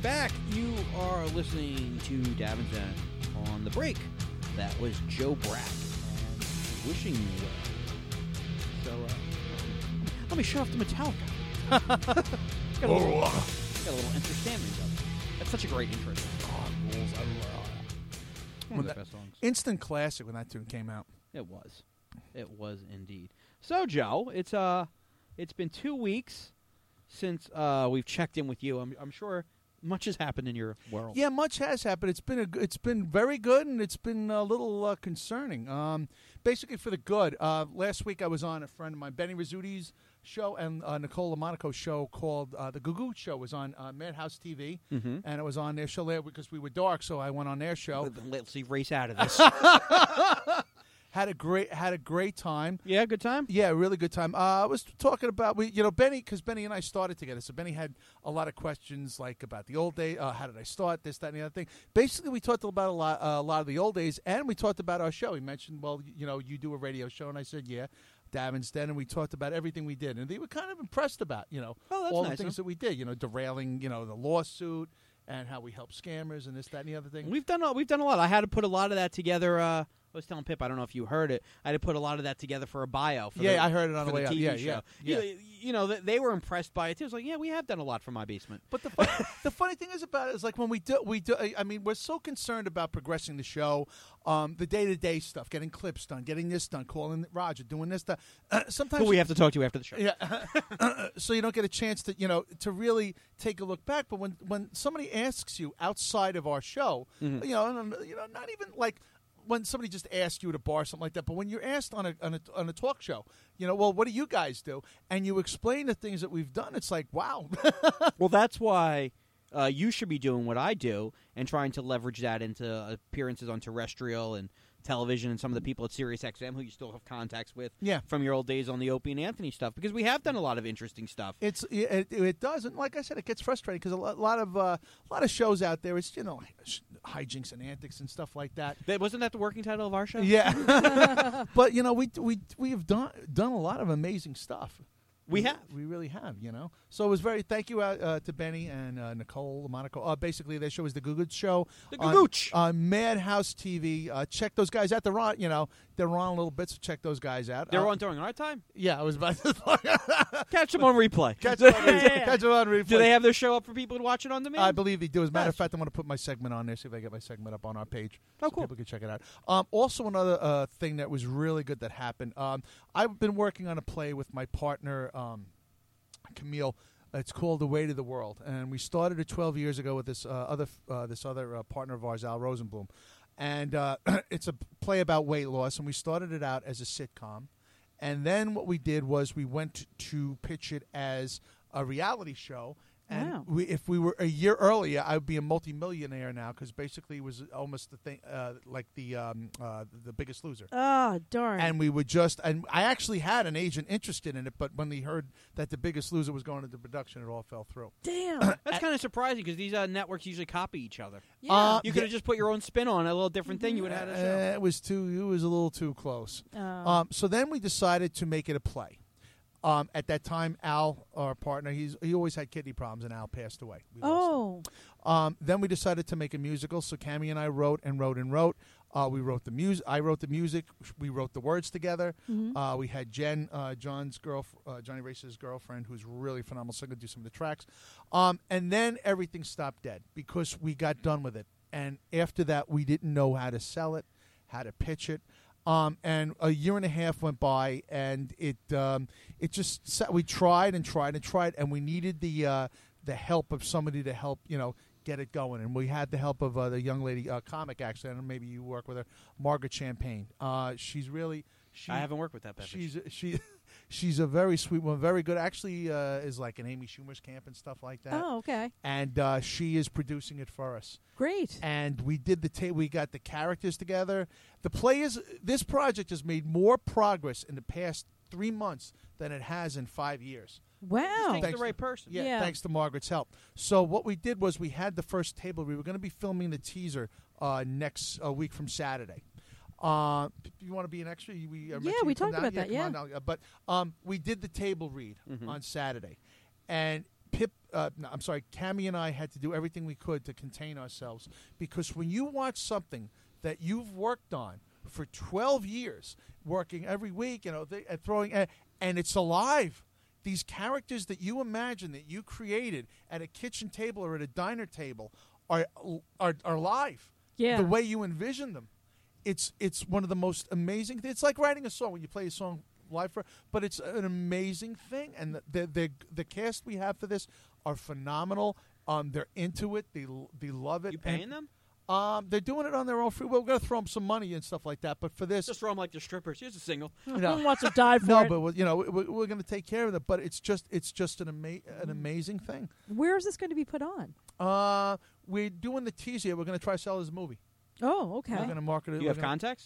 back. You are listening to Davin's Den. On the break, that was Joe Brack and Wishing You Well. So, let me shut off the Metallica. got a little Enter Sandman though. That's such a great intro. One of the best songs. Instant classic when that tune came out. It was. It was indeed. So, Joe, it's been 2 weeks since we've checked in with you. I'm sure much has happened in your world. Yeah, much has happened. It's been very good, and it's been a little concerning. Basically, for the good. Last week I was on a friend of mine, Benny Rizzuto's show, and Nicole LaMonaco's show called The Goo Goo Show was on Madhouse TV, and it was on their show there because we were dark, so I went on their show. Let's see, race out of this. Had a great time. Yeah, good time? Yeah, really good time. I was talking about Benny, because Benny and I started together. So Benny had a lot of questions like about the old days. How did I start? This, that, and the other thing. Basically, we talked about a lot of the old days, and we talked about our show. He mentioned, well, you do a radio show, and I said, yeah, Davin's Den, and we talked about everything we did, and they were kind of impressed about all the things that we did. Derailing the lawsuit and how we help scammers and this, that, and the other thing. We've done a lot. I had to put a lot of that together. I was telling Pip, I don't know if you heard it. I had to put a lot of that together for a bio. I heard it on the way TV out. show. Yeah. They were impressed by it too. It's like, yeah, we have done a lot for My Basement. But the funny thing is about it is like when we do. I mean, we're so concerned about progressing the show, the day-to-day stuff, getting clips done, getting this done, calling Roger, doing this stuff. Sometimes who we have to talk to after the show. Yeah. So you don't get a chance to really take a look back. But when somebody asks you outside of our show, not even like. When somebody just asks you at a bar, something like that, but when you're asked on a talk show, well, what do you guys do? And you explain the things that we've done, it's like, wow. Well, that's why you should be doing what I do and trying to leverage that into appearances on terrestrial and television and some of the people at SiriusXM who you still have contacts with from your old days on the Opie and Anthony stuff, because we have done a lot of interesting stuff. It does, and like I said, it gets frustrating because a lot of shows out there, it's hijinks and antics and stuff like that. Wasn't that the working title of our show? Yeah, but we have done a lot of amazing stuff. We really have, So it was thank you to Benny and Nicole LaMonaco. Basically, their show is The Goo Goo Show. The Goo Gooch. On Madhouse TV. Check those guys out. They're on, they're on a little bit, so check those guys out. They're on during our time? Yeah, I was about to catch them on replay. Catch them on replay. Do they have their show up for people to watch it on demand? I believe they do. As a matter of fact, I'm going to put my segment on there, see if I get my segment up on our page. Oh, so cool. People can check it out. Also, another thing that was really good that happened. I've been working on a play with my partner, Camille. It's called The Way to the World, and we started it 12 years ago with this other partner of ours, Al Rosenblum, and it's a play about weight loss. And we started it out as a sitcom, and then what we did was we went to pitch it as a reality show. And if we were a year earlier, I would be a multimillionaire now, because basically it was almost the thing, like the Biggest Loser. Oh, darn! And and I actually had an agent interested in it, but when he heard that the Biggest Loser was going into production, it all fell through. Damn, that's kind of surprising because these networks usually copy each other. Yeah, you could have just put your own spin on a little different thing. You would have had a show. It was a little too close. So then we decided to make it a play. At that time, Al, our partner, he always had kidney problems, and Al passed away. Then we decided to make a musical. So Cammie and I wrote. We wrote the music. I wrote the music. We wrote the words together. Mm-hmm. We had Jen, Johnny Race's girlfriend, who's really phenomenal singer, do some of the tracks. And then everything stopped dead because we got done with it. And after that, we didn't know how to sell it, how to pitch it. And a year and a half went by, and it just we tried, and we needed the help of somebody to help get it going, and we had the help of the young lady comic, actually. I don't know, maybe you work with her, Margaret Champagne. She's really I haven't worked with that bitch. She's a very sweet woman, very good. Actually, is like an Amy Schumer's camp and stuff like that. Oh, okay. And she is producing it for us. Great. And we did we got the characters together. This project has made more progress in the past 3 months than it has in 5 years. Wow. Thanks to the right person. Yeah, thanks to Margaret's help. So what we did was we had the first table. We were going to be filming the teaser next week from Saturday. You want to be an extra? We talked about that. Yeah, but we did the table read on Saturday, and Cammie and I had to do everything we could to contain ourselves, because when you watch something that you've worked on for 12 years, working every week, and it's alive. These characters that you imagine, that you created at a kitchen table or at a diner table, are alive. Yeah. The way you envision them, it's one of the most amazing. It's like writing a song when you play a song live but it's an amazing thing. And the cast we have for this are phenomenal. They're into it. They love it. You paying them? They're doing it on their own free will. We're going to throw them some money and stuff like that. But for this, Just throw them like they're strippers. Here's a single. Who wants to die for no, it? but we're going to take care of it. But it's just an amazing thing. Where is this going to be put on? We're doing the teaser. We're going to try to sell this movie. Oh, okay. We're going to market it. You have contacts?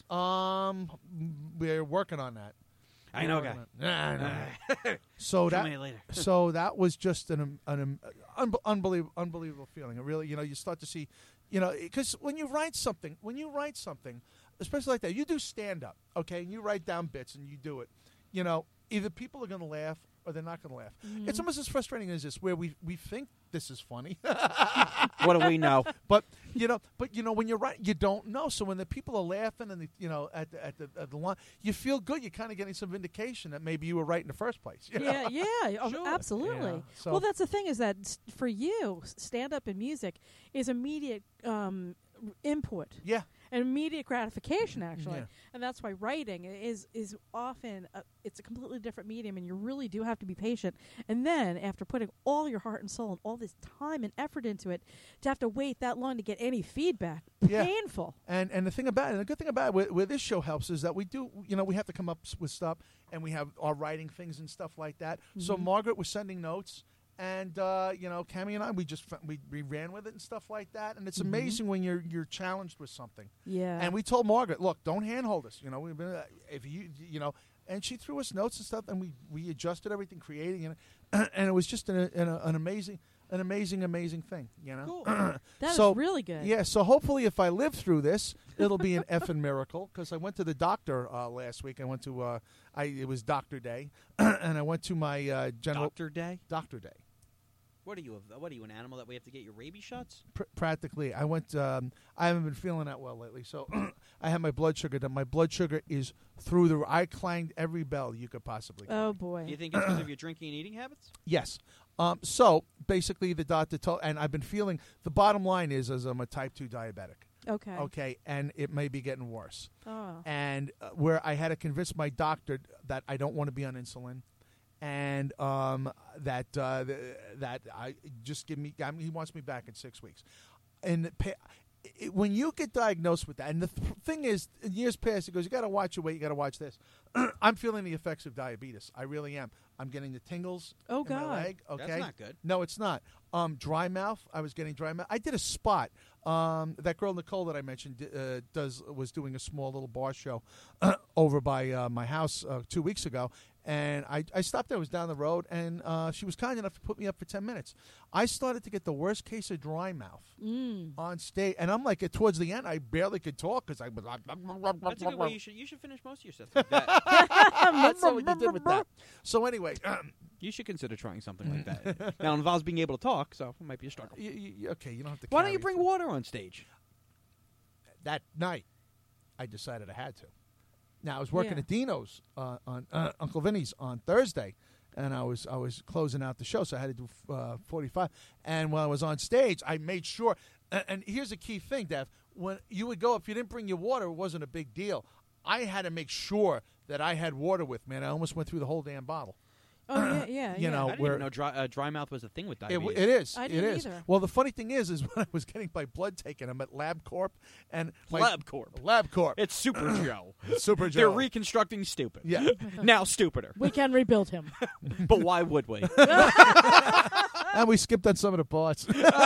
We're working on that. I know, guy. Nah. So Show me later. So that was just an unbelievable feeling. It really, you start to see, because when you write something, especially like that, you do stand up, okay, and you write down bits and you do it. Either people are going to laugh or they're not going to laugh. Mm-hmm. It's almost as frustrating as this, where we think this is funny. What do we know? But when you're right, you don't know. So when the people are laughing and at the line, you feel good. You're kind of getting some vindication that maybe you were right in the first place. Yeah, oh, Sure. absolutely. Yeah, so- Well, that's the thing, is that for you, stand-up and music is immediate input. Yeah. And immediate gratification, actually. Yeah. And that's why writing is often it's a completely different medium, and you really do have to be patient. And then after putting all your heart and soul and all this time and effort into it, to have to wait that long to get any feedback, Yeah. painful. And the thing about it, the good thing about it, where this show helps, is that we do, we have to come up with stuff, and we have our writing things and stuff like that. Mm-hmm. So Margaret was sending notes, and Cammie and I, we ran with it and stuff like that. And it's amazing when you're challenged with something. Yeah. And we told Margaret, look, don't handhold us. We've been and she threw us notes and stuff, and we adjusted everything, creating it, and it was just an amazing thing. Cool. That is really good. Yeah, so hopefully if I live through this, it'll be an effing miracle, because I went to the doctor last week. I went to it was Doctor Day, and I went to my general Doctor Day? Doctor Day. What are you, an animal that we have to get your rabies shots? Practically. I went. I haven't been feeling that well lately, so I had my blood sugar done. My blood sugar is through the. I clanged every bell you could possibly. Oh, boy. Do you think it's because of your drinking and eating habits? Yes. So basically, the doctor told, and I've been feeling. The bottom line is I'm a type 2 diabetic. Okay. Okay, and it may be getting worse. Oh. And where I had to convince my doctor that I don't want to be on insulin, and that I just give me. He wants me back in 6 weeks, and when you get diagnosed with that, and the thing is, in years past, he goes, "You got to watch your weight. You got to watch this." I'm feeling the effects of diabetes. I really am. I'm getting the tingles Oh, in my God. leg. Okay, That's not good. No, it's not. Dry mouth. I was getting dry mouth. I did a spot. That girl Nicole that I mentioned was doing a small little bar show over by my house 2 weeks ago, and I stopped there. I was down the road, and she was kind enough to put me up for 10 minutes. I started to get the worst case of dry mouth on stage, and I'm like, towards the end, I barely could talk because I was like. That's a good way. You should finish most of your stuff like that. That's what you did with that. So anyway, You should consider trying something like that. Now, it involves being able to talk, so it might be a struggle. okay, you don't have to. Why don't you carry bring water on stage? That night, I decided I had to. Now I was working Yeah. at Dino's on Uncle Vinny's on Thursday, and I was closing out the show, so I had to do 45. And when I was on stage, I made sure. And here's a key thing, Dev: when you would go, if you didn't bring your water, it wasn't a big deal. I had to make sure that I had water with me, and I almost went through the whole damn bottle. Oh, yeah. You know, I didn't even know dry mouth was a thing with It diabetes. is. I It didn't is. either. Well, the funny thing is when I was getting my blood taken, I'm at LabCorp, and LabCorp. LabCorp. It's Super Joe. Super Joe. They're reconstructing stupid. Yeah. Now stupider. We can rebuild him. But why would we? And we skipped on some of the parts.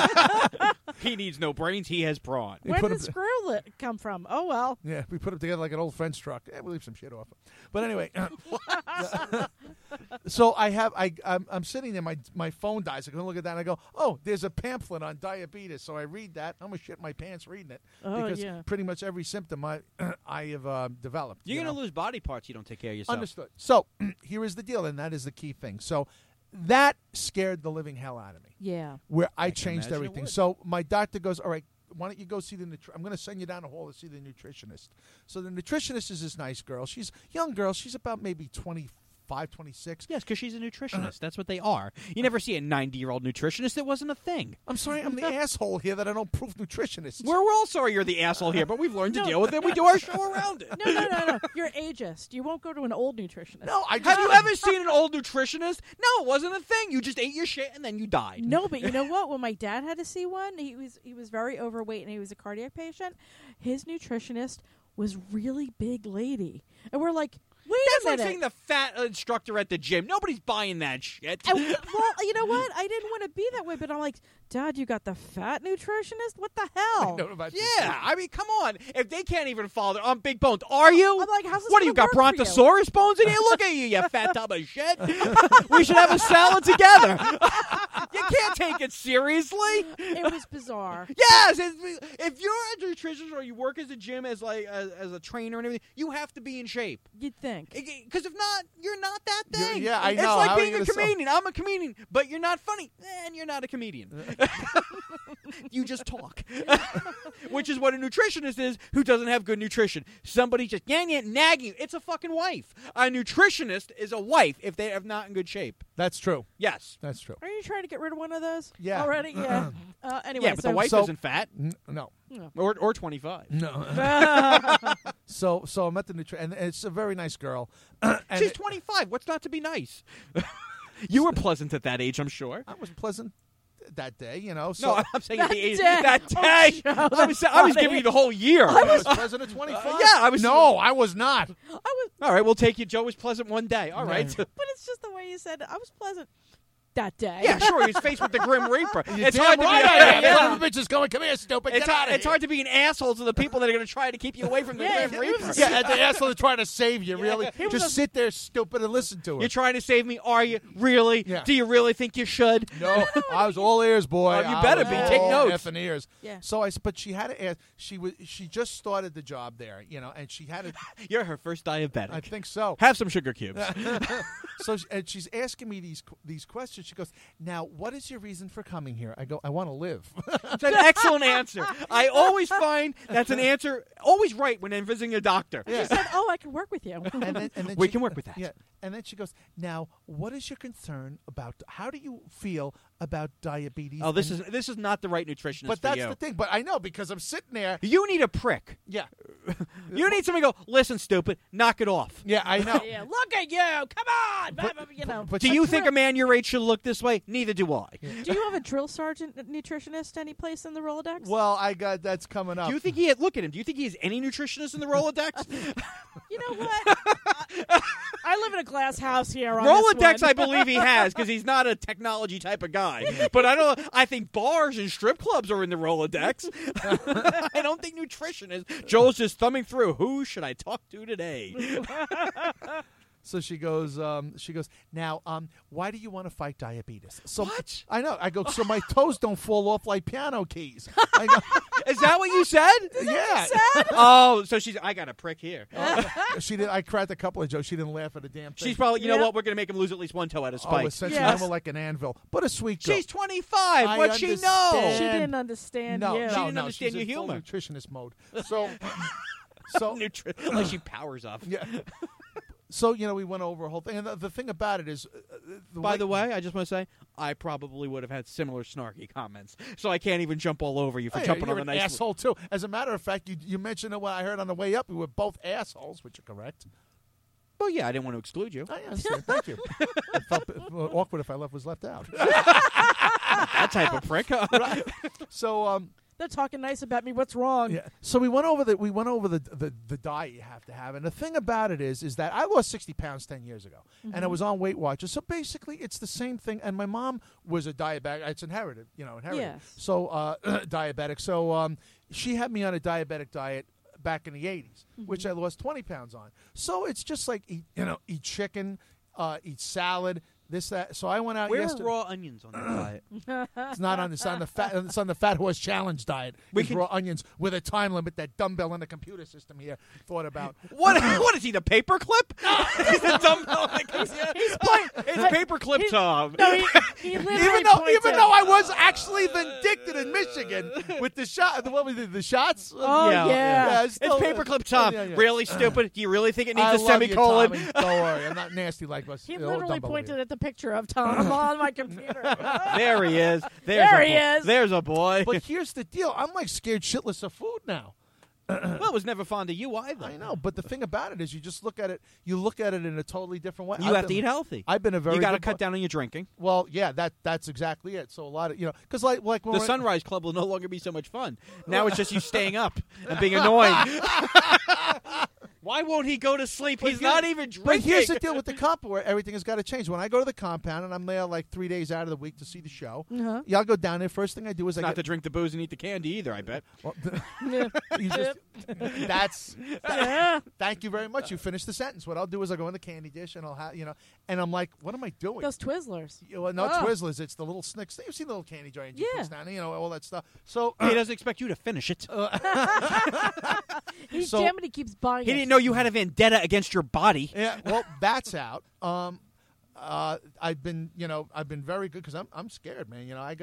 He needs no brains. He has brawn. We Where put did the him- screw come from? Oh, well. Yeah, we put them together like an old French truck. Yeah, we leave some shit off. But anyway, so I'm sitting there. My phone dies. I go look at that, and I go, oh, there's a pamphlet on diabetes. So I read that. I'm gonna shit my pants reading it Oh, because yeah. pretty much every symptom I have developed. You're you going to know? lose body parts you don't take care of yourself. Understood. So here is the deal, and that is the key thing. So that scared the living hell out of me. Yeah. Where I can changed imagine it everything. would. So my doctor goes, all right, why don't you go see the I'm going to send you down the hall to see the nutritionist. So the nutritionist is this nice girl. She's a young girl. She's about maybe 25, 26. Yes, because she's a nutritionist. That's what they are. You never see a 90-year-old nutritionist. It wasn't a thing. I'm sorry, I'm the asshole here that I don't prove nutritionists. We're all sorry you're the asshole here, but we've learned to deal with it. We do our show around it. No. You're ageist. You won't go to an old nutritionist. No, I just Have you ever seen an old nutritionist? No, it wasn't a thing. You just ate your shit and then you died. No, but you know what? When my dad had to see one, he was very overweight and he was a cardiac patient. His nutritionist was really big lady, and we're like, wait That's a like minute. saying the fat instructor at the gym. Nobody's buying that shit. Well, you know what? I didn't want to be that way, but I'm like, Dad, you got the fat nutritionist? What the hell? I know about this. Yeah, I mean, come on. If they can't even follow their big bones, are you? I'm like, how's this What do you gonna got? work for you? Brontosaurus bones in here? Look at you, you fat tub of shit. We should have a salad together. You can't take it seriously. It was bizarre. Yes, if you're a nutritionist or you work as a gym as a trainer and everything, you have to be in shape. You'd think. Because if not, you're not that thing. Yeah, I know. It's like How are being you a gonna comedian. I'm a comedian, but you're not funny, and you're not a comedian. You just talk, which is what a nutritionist is who doesn't have good nutrition. Somebody just nagging you. It's a fucking wife. A nutritionist is a wife if they are not in good shape. That's true. Yes. That's true. Are you trying to get rid of one of those? Yeah. Already? Yeah. Anyway, Yeah, but so the wife so- isn't fat No. or 25. No. So I'm at the and it's a very nice girl. And She's 25. What's not to be nice? You were pleasant at that age, I'm sure. I was pleasant that day, you know. So No, I'm saying at the age day. that Oh, day. Joe, I was giving you the whole year. I was pleasant at 25. yeah, I was. No, I was not. I was, All right, we'll take you. Joe was pleasant one day. All right. No. but it's just the way you said it. I was pleasant that day. Yeah, sure. He's faced with the Grim Reaper. It's Damn hard to right be. I am. Yeah. Son of a bitch is going, come here, stupid. It's Get out of it's here. hard to be an asshole to the people that are going to try to keep you away from the Yeah, Grim he was Reaper. Yeah, and the asshole trying to save you, really. He was Just a- sit there, stupid, and listen to You're it. trying to save me? Are you really? Yeah. Do you really think you should? No, I was all ears, boy. Oh, you I better was be. all Take notes. effing ears. Yeah. So but she had to ask. She just started the job there, you know, and she had to. You're her first diabetic. I think so. Have some sugar cubes. So and she's asking me these questions. She goes, "Now, what is your reason for coming here?" I go, "I want to live." It's an excellent answer. I always find that's an answer always right when I'm visiting a doctor. She said, "Oh, I can work with you." And then We she- can work with that. Yeah, and then she goes, "Now, what is your concern about? How do you feel about diabetes?" Oh, this and- is not the right nutritionist But for that's you. the thing. But I know because I'm sitting there. You need a prick. Yeah, You need somebody to go, listen, stupid, knock it off. yeah, I know. Yeah, look at you! Come on, you know. But Do she- you think a man your age should look this way? Neither do I. Do you have a drill sergeant nutritionist any place in the Rolodex? Well, I got that's coming up. Do you think he had, look at him, do you think he has any nutritionists in the Rolodex? You know what? I live in a glass house here. On Rolodex, this one. I believe he has, because he's not a technology type of guy. But I think bars and strip clubs are in the Rolodex. I don't think nutritionists. Joel's just thumbing through, who should I talk to today? So she goes. Now, why do you want to fight diabetes? So What? I know. I go. So my toes don't fall off like piano keys. I go, Is that what you said? yeah. Oh, so I got a prick here. She did. I cracked a couple of jokes. She didn't laugh at a damn thing. She's probably, you know Yeah. what, we're going to make him lose at least one toe out of Oh, spite. essentially, Yes. I'm like an anvil, but a sweet girl. She's 25. I What'd she know? understand. She didn't understand no, you. no, She didn't no. understand She's your in full humor. nutritionist mode. So, Like she powers up. yeah. So we went over a whole thing, and the thing about it is, By the way, I just want to say, I probably would have had similar snarky comments, so I can't even jump all over you for Hey, jumping you're on the an nice. asshole too. As a matter of fact, you mentioned it when I heard on the way up. We were both assholes, which are correct. Well, yeah, I didn't want to exclude you. I understand. Thank you. It felt awkward if I was left out. That type of prick. So, They're talking nice about me. What's wrong? yeah. So we went over the diet you have to have, and the thing about it is that I lost 60 pounds 10 years ago, and I was on Weight Watchers. So basically, it's the same thing. And my mom was a diabetic. It's inherited, Yes. So diabetic. So she had me on a diabetic diet back in the 80s, which I lost 20 pounds on. So it's just like eat chicken, eat salad. So I went out Where yesterday. are raw onions on that diet? It's not on the Fat Horse Challenge diet. We It's can- raw onions with a time limit that dumbbell in the computer system here thought about. What is he, the paperclip? He's a dumbbell. It's paperclip Tom. No, he literally Even though I was actually vindicted in Michigan with the shot, what was it, the shots? Oh, yeah. It's paperclip Tom. Yeah. Really stupid? Do you really think it needs I a love semicolon? You, Tommy. Don't worry, I'm not nasty like us. He old literally dumbbell pointed here. at the picture of Tom on my computer. There he is. There he is. There's a boy. But here's the deal: I'm like scared shitless of food now. Well, I was never fond of you either. I know, but the thing about it is, you just look at it. You look at it in a totally different way. You have to eat healthy. I've been a very. You got to good cut down on your drinking. Well, yeah, that's exactly it. So a lot of because like when The we're- Sunrise Club will no longer be so much fun. Now it's just you staying up and being annoying. Why won't he go to sleep? He's not even drinking. But here's the deal with the comp where everything has got to change. When I go to the compound and I'm there like 3 days out of the week to see the show, Uh-huh. yeah, I'll go down there. First thing I do is I Not get to drink the booze and eat the candy either, I bet. well, you just, thank you very much. You finished the sentence. What I'll do is I'll go in the candy dish and I'll have and I'm like, what am I doing? Those Twizzlers. Well, no Oh. Twizzlers. It's the little Snicks. You've seen the little candy giant you Yeah. puts down, all that stuff. So He doesn't expect you to finish it. He's So- jamming. He keeps buying He it. didn't know you had a vendetta against your body. yeah, well, that's out. I've been very good because I'm scared, man. I'm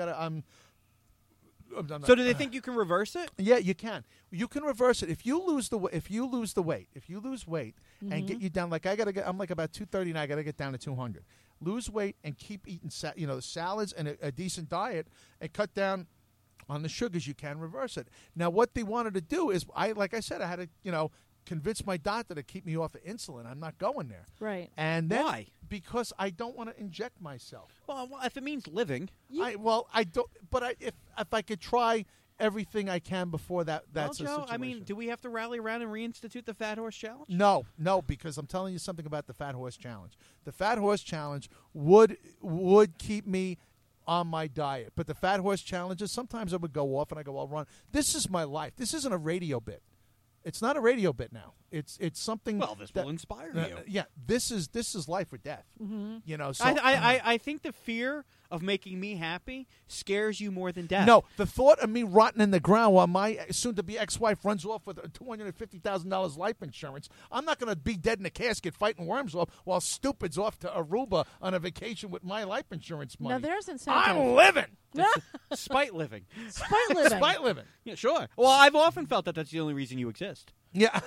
So do they think you can reverse it? Yeah, you can. You can reverse it if you lose the weight. If you lose weight and get you down, like I'm like about 230 and I gotta get down to 200. Lose weight and keep eating salads and a decent diet and cut down on the sugars. You can reverse it. Now, what they wanted to do is, like I said, I had to convince my doctor to keep me off of insulin. I'm not going there. Right. And then, Why? Because I don't want to inject myself. Well, if it means living. I don't. But if I could try everything I can before that's Well, a Joe, situation. I mean, do we have to rally around and reinstitute the Fat Horse Challenge? No, because I'm telling you something about the Fat Horse Challenge. The Fat Horse Challenge would keep me on my diet, but the Fat Horse Challenges, sometimes I would go off and I go, I'll run. This is my life. This isn't a radio bit. It's not a radio bit now. It's something. Well, this will inspire you. Yeah, this is life or death. Mm-hmm. So I think the fear of making me happy scares you more than death. No, the thought of me rotting in the ground while my soon-to-be ex-wife runs off with $250,000 life insurance. I'm not going to be dead in a casket fighting worms off while stupid's off to Aruba on a vacation with my life insurance money. Now there's incentive. I'm living. Spite living. Spite living. Spite living. Yeah, sure. Well, I've often felt that that's the only reason you exist. Yeah.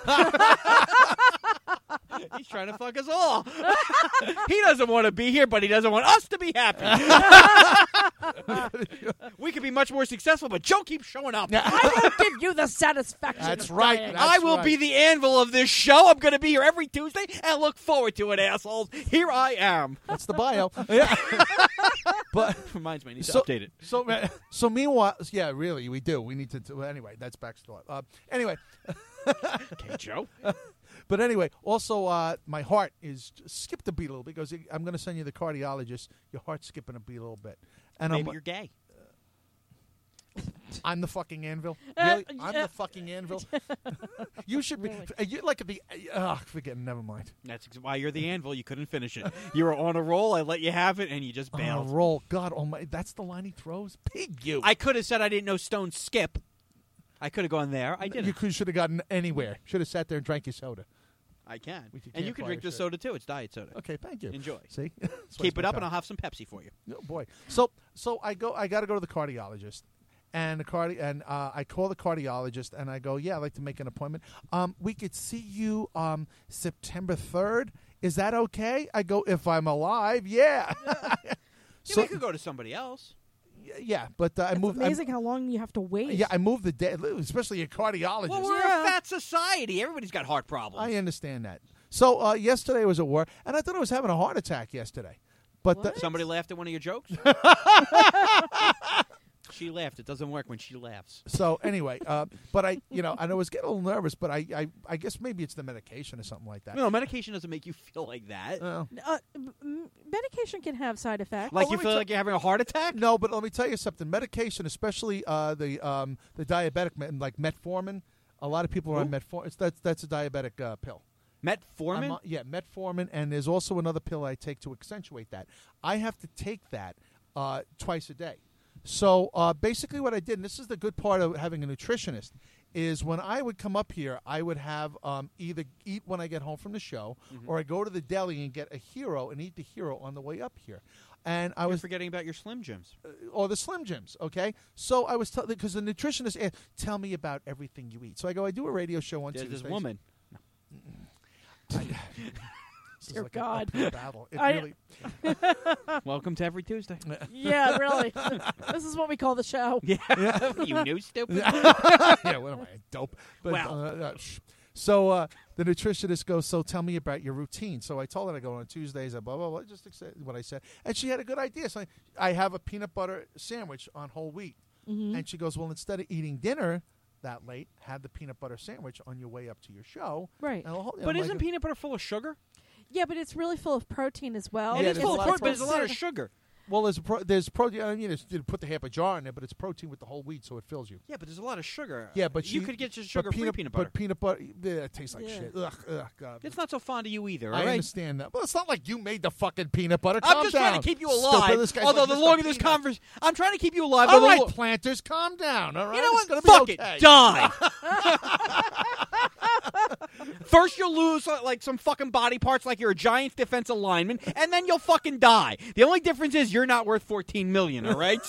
He's trying to fuck us all. He doesn't want to be here, but he doesn't want us to be happy. We could be much more successful, but Joe keeps showing up. I won't give you the satisfaction. That's of right. dying. That's I will right. be the anvil of this show. I'm going to be here every Tuesday and look forward to it, assholes. Here I am. That's the bio. Yeah. But Reminds me, I need to So- update it. so meanwhile, yeah, really, we do. We need to. Well, anyway, that's backstory. Anyway. Okay, Joe. But anyway, also my heart is skipped a beat a little bit because I'm going to send you the cardiologist. Your heart's skipping a beat a little bit, and Maybe you're gay. I'm the fucking anvil. Really, I'm yeah. the fucking anvil. You should be. You like the. Forget. Never mind. That's why you're the anvil. You couldn't finish it. You were on a roll. I let you have it, and you just bailed. Roll. God Almighty. That's the line he throws. Pig, you. I could have said I didn't know stones skip. I could have gone there. I didn't. You should have gotten anywhere. Should have sat there and drank your soda. I can. With your And you can campfire drink this shit. soda, too. It's diet soda. Okay, thank you. Enjoy. See. Keep it up, and I'll have some Pepsi for you. Oh boy. So I got to go to the cardiologist, and I call the cardiologist, and I go, yeah, I'd like to make an appointment. We could see you September 3rd. Is that okay? I go, if I'm alive, yeah. Yeah, we could go to somebody else. Yeah, but I It's moved. amazing how long you have to wait. Yeah, I moved the day, especially a cardiologist. Well, we're Yeah. a fat society. Everybody's got heart problems. I understand that. So yesterday was a war, and I thought I was having a heart attack yesterday. But What? Somebody laughed at one of your jokes? She laughed. It doesn't work when she laughs. so anyway, but I was getting a little nervous, but I guess maybe it's the medication or something like that. No, medication doesn't make you feel like that. Medication can have side effects. Like let you me feel tell- like you're having a heart attack? No, but let me tell you something. Medication, especially the diabetic, like metformin. A lot of people are on metformin. That's a diabetic pill, Metformin? Metformin, and there's also another pill I take to accentuate that. I have to take that twice a day. So basically what I did, and this is the good part of having a nutritionist, is when I would come up here, I would have either eat when I get home from the show, or I go to the deli and get a Hero and eat the Hero on the way up here. And I You're was forgetting about your Slim Jims. or the Slim Jims, okay? So I was because the nutritionist asked, tell me about everything you eat. So I go, I do a radio show on There's Tuesdays. this woman. This is Dear like God. a battle. It I- really, Welcome to Every Tuesday. Yeah, really. This is what we call the show. Yeah. You knew, stupid. yeah, what am I, a dope? But, Well. so the nutritionist goes, so tell me about your routine. So I told her I go on Tuesdays, blah, blah, blah, just accept what I said. And she had a good idea. So I have a peanut butter sandwich on whole wheat. And she goes, well, instead of eating dinner that late, have the peanut butter sandwich on your way up to your show. Right. And But isn't peanut butter full of sugar? Yeah, but it's really full of protein as well. Yeah, It is there's full a of lot of protein, but there's a lot of protein. sugar. Well, there's protein. I mean, you put the half a jar in there, but it's protein with the whole wheat, so it fills you. Yeah, but there's a lot of sugar. Yeah, but you she- could get just but sugar-free peanut butter. But peanut butter, it tastes like Yeah. shit. Ugh, God. It's not so fond of you either, all I right? understand that. Well, it's not like you made the fucking peanut butter. I'm Calm just down. trying to keep you Stupid. alive. This guy's Although like the Mr. longer this Peanut. conversation, I'm trying to keep you alive. All but the right, lo- planters, calm down. All right, You know It's what? gonna Fuck be it. okay. Die. First you'll lose like some fucking body parts like you're a giant defensive lineman, and then you'll fucking die. The only difference is you're not worth $14 million, all right?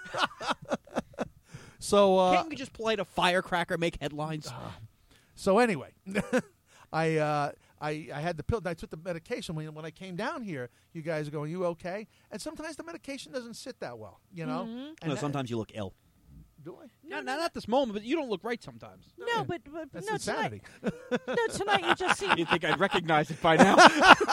So, Can't you just light a firecracker, make headlines? so anyway, I had the pill. I took the medication when I came down here. You guys are going, you okay? And sometimes the medication doesn't sit that well, you know. And No, sometimes you look ill. do I? Not at this moment, but you don't look right sometimes. No, but That's no, insanity. tonight you just seem You'd think I'd recognize it by now.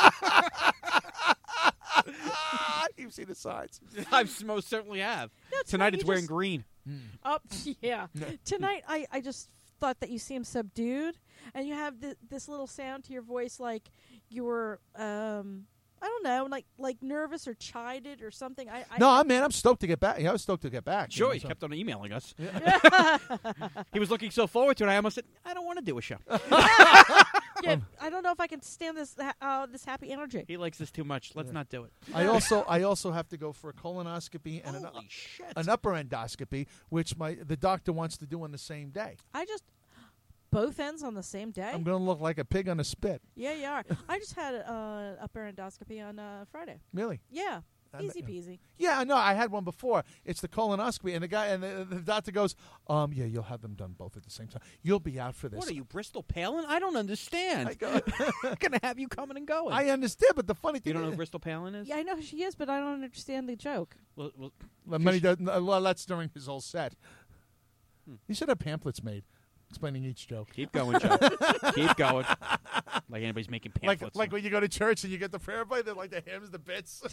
You've seen the signs. I most certainly have. No, Tonight it's you wearing just- green. Oh, yeah. Tonight, I just thought that you seemed subdued, and you have this little sound to your voice like you were, I don't know, like nervous or chided or something. No, man, I'm stoked to get back. Yeah, I was stoked to get back. Sure, you he know, so- kept on emailing us. He was looking so forward to it. I almost said, I don't want to do a show. Yeah, I don't know if I can stand this happy energy. He likes this too much. Let's not do it. I also have to go for a colonoscopy and Holy shit. an upper endoscopy, which the doctor wants to do on the same day. I just both ends on the same day. I'm going to look like a pig on a spit. Yeah, you are. I just had an upper endoscopy on Friday. Really? Yeah, And- easy peasy. Yeah, no, I had one before. It's the colonoscopy, and the guy and the doctor goes, yeah, you'll have them done both at the same time. You'll be out for this. What are you, Bristol Palin? I don't understand. I go, I'm going to have you coming and going. I understand, but the funny thing You don't know is, who Bristol Palin is? Yeah, I know who she is, but I don't understand the joke. Well, well, that's during his whole set. He should have pamphlets made explaining each joke. keep going, Joe. Keep going. Like anybody's making pamphlets. Like when you go to church and you get the prayer boy, they're like the hymns, the bits.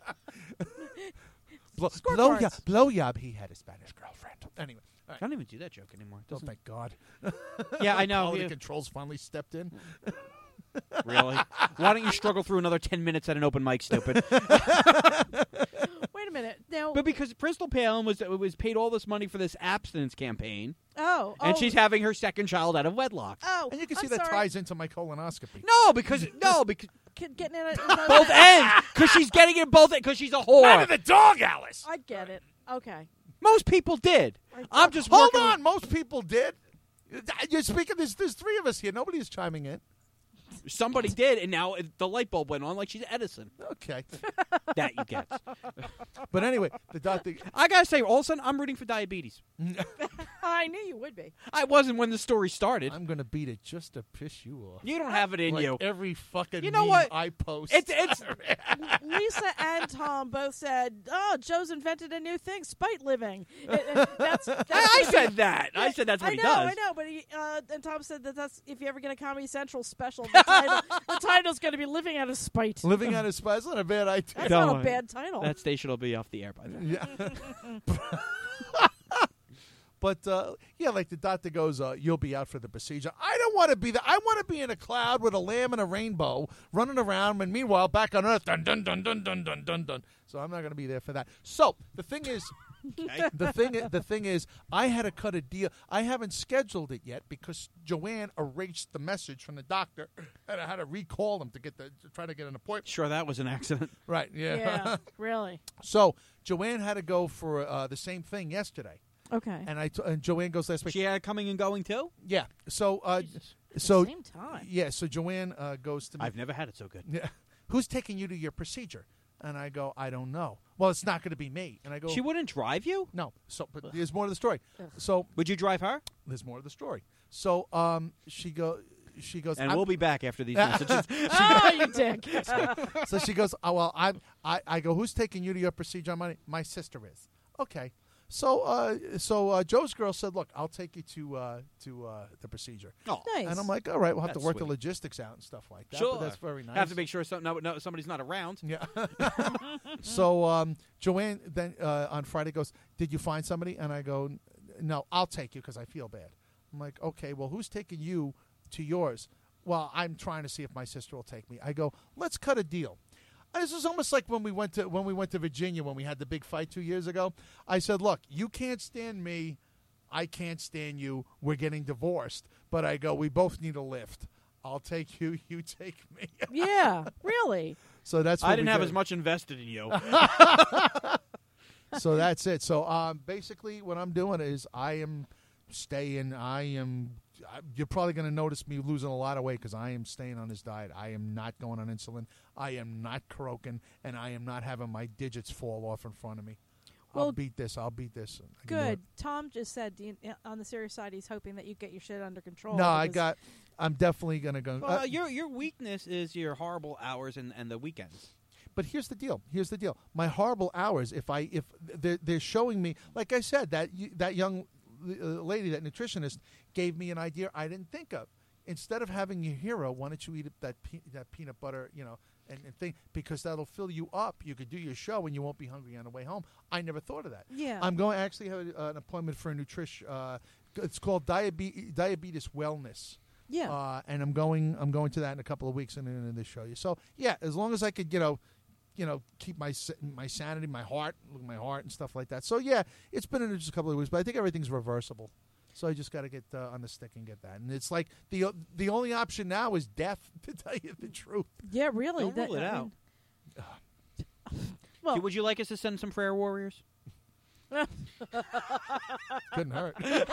Scorecards. Blowjob, he had a Spanish girlfriend. Anyway, all I right. don't even do that joke anymore. Oh, Doesn't- thank God. yeah, I know. Quality Yeah. controls finally stepped in. Really? Why don't you struggle through another 10 minutes at an open mic, stupid? Wait a minute. Now, But because Bristol Palin was paid all this money for this abstinence campaign, and oh, she's having her second child out of wedlock. oh, And you can see I'm that sorry. ties into my colonoscopy. No, because Getting it both ends. Because she's getting it both because she's a whore. Not in the dog, Alice. I get it. Okay. Most people did. I'm just Hold working on, most people did. You're speaking. There's three of us here. Nobody's chiming in. Somebody did, and now the light bulb went on like she's Edison. Okay, That you get. but anyway, the doctor. I gotta say, all of a sudden, I'm rooting for diabetes. I knew you would be. I wasn't when the story started. I'm gonna beat it just to piss you off. You don't have it in Like you. every fucking You know meme what? I post. It's Lisa and Tom both said, "Oh, Joe's invented a new thing, spite living." That's I said that. I said that's what I he know, does. I know, but and Tom said that's if you ever get a Comedy Central special, the title's going to be "Living Out of Spite." living out of spite. It's not a bad idea. That's Don't not a worry. bad title. That station will be off the air by then. Yeah. But, yeah, like the doctor goes, you'll be out for the procedure. I don't want to be there. I want to be in a cloud with a lamb and a rainbow running around, and meanwhile, back on Earth, dun, dun, dun, dun, dun, dun, dun, dun. So I'm not going to be there for that. So the thing is, Okay. The thing is, I had to cut a deal. I haven't scheduled it yet because Joanne erased the message from the doctor, and I had to recall him to try to get an appointment. Sure, that was an accident. Right? Yeah. Yeah, really. So Joanne had to go for the same thing yesterday, Okay. and Joanne goes last week. She had coming and going too. Yeah. So Jesus. so Same time. yeah. So Joanne goes to me. I've never had it so good. Yeah. Who's taking you to your procedure? And I go, I don't know. Well, it's not going to be me. And I go, She wouldn't drive you? no. So, but there's more to the story. Ugh. So Would you drive her? there's more to the story. So she goes. And I'm- we'll be back after these messages. Oh, you dick. So she goes, oh well, I go, who's taking you to your procedure on Monday? My sister is. Okay. So Joe's girl said, look, I'll take you to the procedure. Oh, Nice. And I'm like, all right, we'll have That's to work the sweet. logistics out and stuff like that. sure. But that's very nice. Have to make sure somebody's not around. Yeah. So Joanne then on Friday goes, did you find somebody? And I go, no, I'll take you because I feel bad. I'm like, okay, well, who's taking you to yours? Well, I'm trying to see if my sister will take me. I go, let's cut a deal. This is almost like when we went to Virginia when we had the big fight 2 years ago. I said, look, you can't stand me. I can't stand you. We're getting divorced. But I go, we both need a lift. I'll take you. You take me. Yeah, really. So that's what I didn't we have did. as much invested in you. So that's it. So basically what I'm doing is I am staying. You're probably going to notice me losing a lot of weight because I am staying on this diet. I am not going on insulin. I am not croaking, and I am not having my digits fall off in front of me. I'll Well, beat this. I can do Good. it. Tom just said on the serious side, he's hoping that you get your shit under control. No, because- I'm definitely going to go. Well, your weakness is your horrible hours and the weekends. But here's the deal. My horrible hours. If they're showing me, like I said, that young lady, that nutritionist, gave me an idea I didn't think of. Instead of having your hero, why don't you eat that peanut butter, and thing, because that'll fill you up. You could do your show and you won't be hungry on the way home. I never thought of that. Yeah. I'm going to actually have an appointment for a nutrition. It's called Diabetes Wellness. Yeah. And I'm going to that in a couple of weeks, and then to show you. So yeah, as long as I could, keep my sanity, my heart and stuff like that. So yeah, it's been in just a couple of weeks, but I think everything's reversible. So I just got to get on the stick and get that. And it's like the only option now is death, to tell you the truth. Yeah, really. Don't rule it out. Well, Would you like us to send some prayer warriors? Couldn't hurt.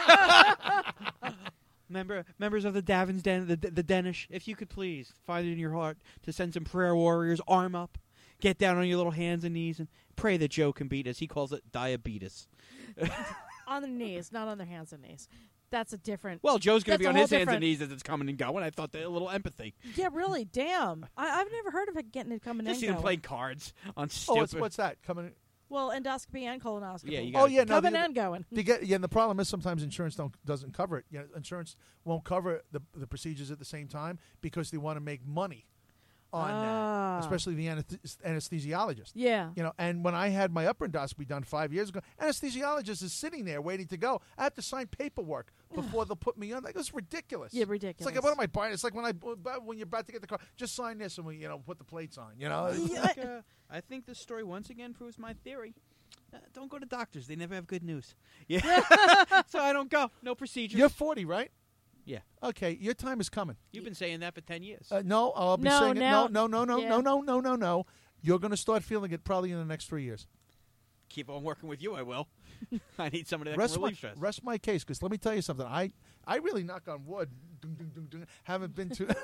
Members of the Davin's Den, the Denish, if you could please find it in your heart to send some prayer warriors, arm up, get down on your little hands and knees, and pray that Joe can beat us. He calls it diabetes. on their knees, not on their hands and knees. That's a different. Well, Joe's going to be That's on a his whole hands and different- knees as it's coming and going. I thought that a little empathy. Yeah, really. Damn. I've never heard of it getting it coming Just in. see them going. playing cards on Oh, stupid. what's that coming? Well, endoscopy and colonoscopy. Yeah, you Oh gotta- yeah, no. coming and going. And the problem is sometimes insurance doesn't cover it. Insurance won't cover the procedures at the same time because they want to make money on Ah. that, especially the anesthesiologist. Yeah. And when I had my upper endoscopy done 5 years ago, anesthesiologist is sitting there waiting to go. I have to sign paperwork before they'll put me on. Like, it's ridiculous. Yeah, ridiculous. It's like, what am I buying? It's like when you're about to get the car, just sign this and we put the plates on. Yeah. I think this story once again proves my theory. Don't go to doctors. They never have good news. Yeah. So I don't go. No procedures. You're 40, right? Yeah. Okay, your time is coming. You've been saying that for 10 years. No, I'll be No, saying now- it. No. Yeah. You're going to start feeling it probably in the next 3 years. Keep on working with you, I will. I need somebody that can relieve stress. Rest my case, because let me tell you something. I really, knock on wood, haven't been to.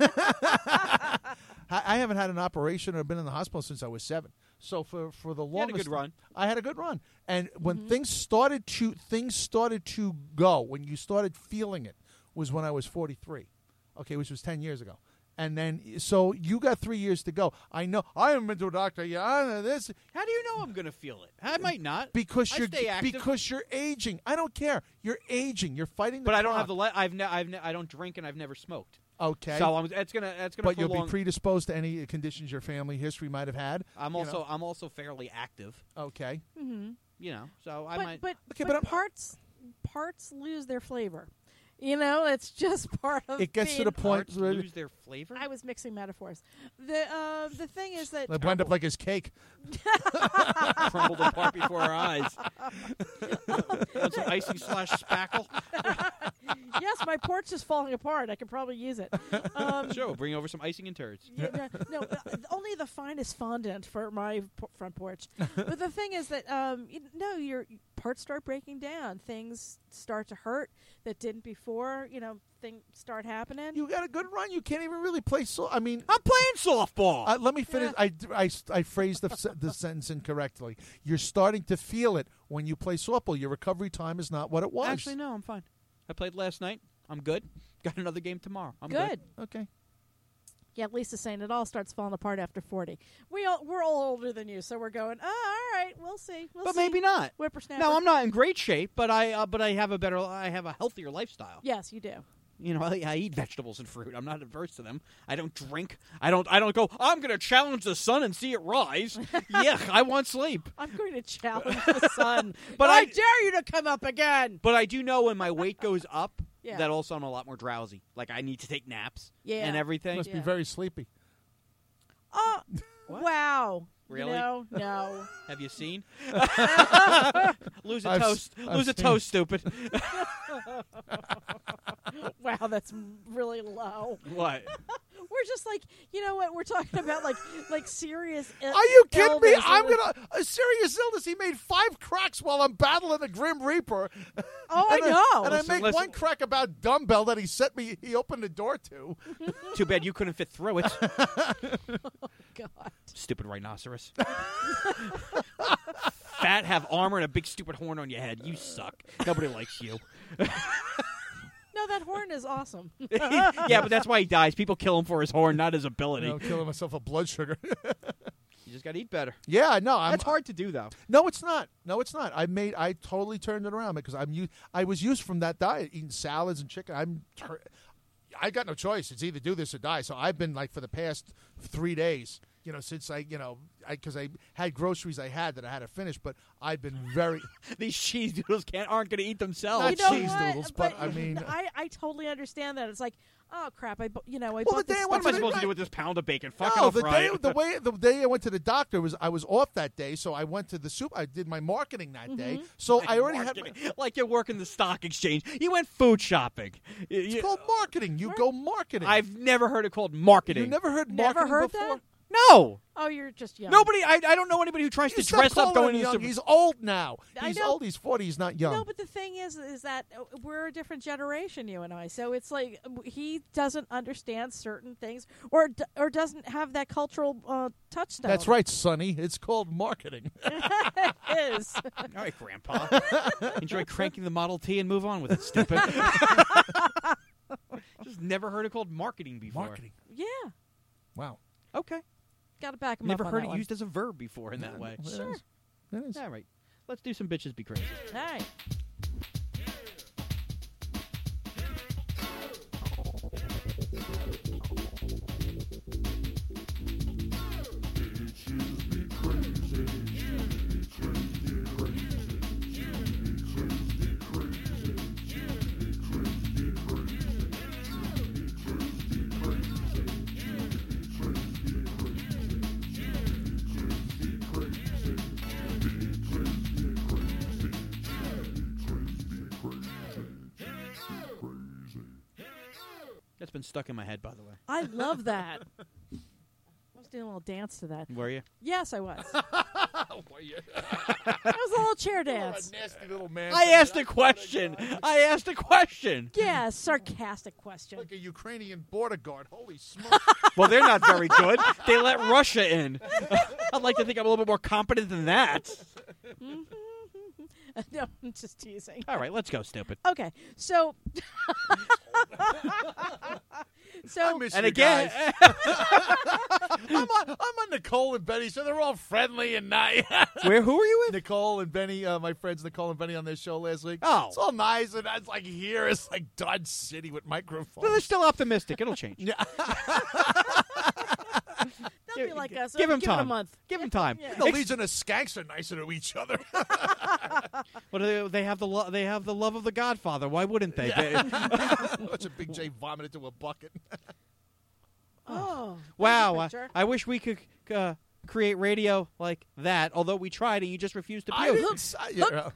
I haven't had an operation or been in the hospital since I was 7. So for the longest, You had a good run. I had a good run, and when things started to go, when you started feeling it, was when I was 43. Okay, which was 10 years ago. And then, so you got 3 years to go. I know. I haven't been to a doctor. Yeah, I know this. How do you know I'm going to feel it? I might not. Because I stay active. because you're aging. I don't care. You're aging. You're fighting the But I don't clock. have the I don't drink and I've never smoked. Okay. So that's gonna But you'll prolong. be predisposed to any conditions your family history might have had. I'm you know. also fairly active. Okay. Mm-hmm. So I might. But Okay, but I'm- parts lose their flavor. You know, it's just part of It gets to being- the point Parts where lose their flavor. I was mixing metaphors. The thing is that they wind up like his cake. Crumbled apart before our eyes. Want some icing / spackle? yes, my porch is falling apart. I could probably use it. Sure, we'll bring over some icing and turds. Yeah, no, only the finest fondant for my front porch. But the thing is that your parts start breaking down. Things start to hurt that didn't before. Things start happening. You got a good run. You can't even really play. I mean, I'm playing softball. let me finish. I phrased the sentence incorrectly. You're starting to feel it when you play softball. Your recovery time is not what it was. Actually, no, I'm fine. I played last night. I'm good. Got another game tomorrow. I'm good. Okay. Yeah, Lisa's saying it all starts falling apart after 40. We're all older than you, so we're going. Oh, all right, we'll see. But maybe not. Whippersnapper. No, I'm not in great shape, but I have a healthier lifestyle. Yes, you do. I eat vegetables and fruit. I'm not averse to them. I don't drink. I don't go, I'm going to challenge the sun and see it rise. Yuck, I want sleep. I'm going to challenge the sun. But I dare you to come up again. But I do know when my weight goes up, Yeah. that also I'm a lot more drowsy. Like I need to take naps Yeah. and everything. Must be Yeah. very sleepy. Oh, What? wow. Really? No. Have you seen? Lose a I've toast. s- I've Lose a seen. toast, stupid. Wow, that's really low. What? We're just like, you know what? We're talking about like serious. Are you kidding me? illness. I'm a serious illness. He made 5 cracks while I'm battling the Grim Reaper. Oh, I And know. And I Listen, make listen. one crack about dumbbell that he opened the door to. Too bad you couldn't fit through it. God. Stupid rhinoceros. Fat, have armor, and a big stupid horn on your head. You suck. Nobody likes you. No, that horn is awesome. Yeah, but that's why he dies. People kill him for his horn, not his ability. I'm killing myself of blood sugar. You just got to eat better. Yeah, no, That's hard to do, though. No, it's not. No, it's not. I totally turned it around because I was used from that diet, eating salads and chicken. I got no choice. It's either do this or die. So I've been like for the past 3 days, since because I had groceries I had that I had to finish, but I've been very These cheese doodles aren't going to eat themselves. Not You know cheese what? noodles, but I mean- I totally understand that. It's like, oh crap, I bought the this day I stuff. What am I Right. supposed to do with this pound of bacon? Fuck it, no. I'll The fry day it. the day I went to the doctor I was off that day, so I went to the soup. I did my marketing that day, Mm-hmm. so I already had. Marketing. Like you work in the stock exchange. You went food shopping. It's called marketing. You go marketing. I've never heard it called marketing. You never heard Never marketing heard before? that? No. Oh, you're just young. Nobody. I don't know anybody who tries You to stop dress up calling going him into young. He's old now. I He's know. old. He's 40. He's not young. No, but the thing is that we're a different generation, you and I. So it's like he doesn't understand certain things, or doesn't have that cultural touchstone. That's right, Sonny. It's called marketing. It is. All right, Grandpa. Enjoy cranking the Model T and move on with it, stupid. Just never heard it called marketing before. Marketing. Yeah, Wow. Okay. got to back him Never up on heard that it one. used as a verb before in that way. It Sure. is. It is. All right. Let's do some bitches be crazy. All right. That's been stuck in my head, by the way. I love that. I was doing a little dance to that. Were you? Yes, I was. Oh, boy, That was a little chair dance. nasty little man. I asked a question. I asked a question. Yeah, sarcastic question. Like a Ukrainian border guard. Holy smokes. Well, they're not very good. They let Russia in. I'd like to think I'm a little bit more competent than that. No, I'm just teasing. All right, let's go, stupid. Okay, so I miss And you again, guys. I'm on Nicole and Benny, so they're all friendly and nice. who are you with? Nicole and Benny, my friends Nicole and Benny on their show last week. Oh. It's all nice, and it's like here it's like Dodge City with microphones. Well, they're still optimistic. It'll change. Yeah. They'll be like us. Give him Give it a time. month. Give him time. Yeah. The Legion of Skanks are nicer to each other. Well, they have the they have the love of the Godfather. Why wouldn't they? Watch a Big J vomit into a bucket. Oh. Wow, thank you, Pritchard. I wish we could create radio like that. Although we tried, and you just refused to I puke. didn't. Yeah.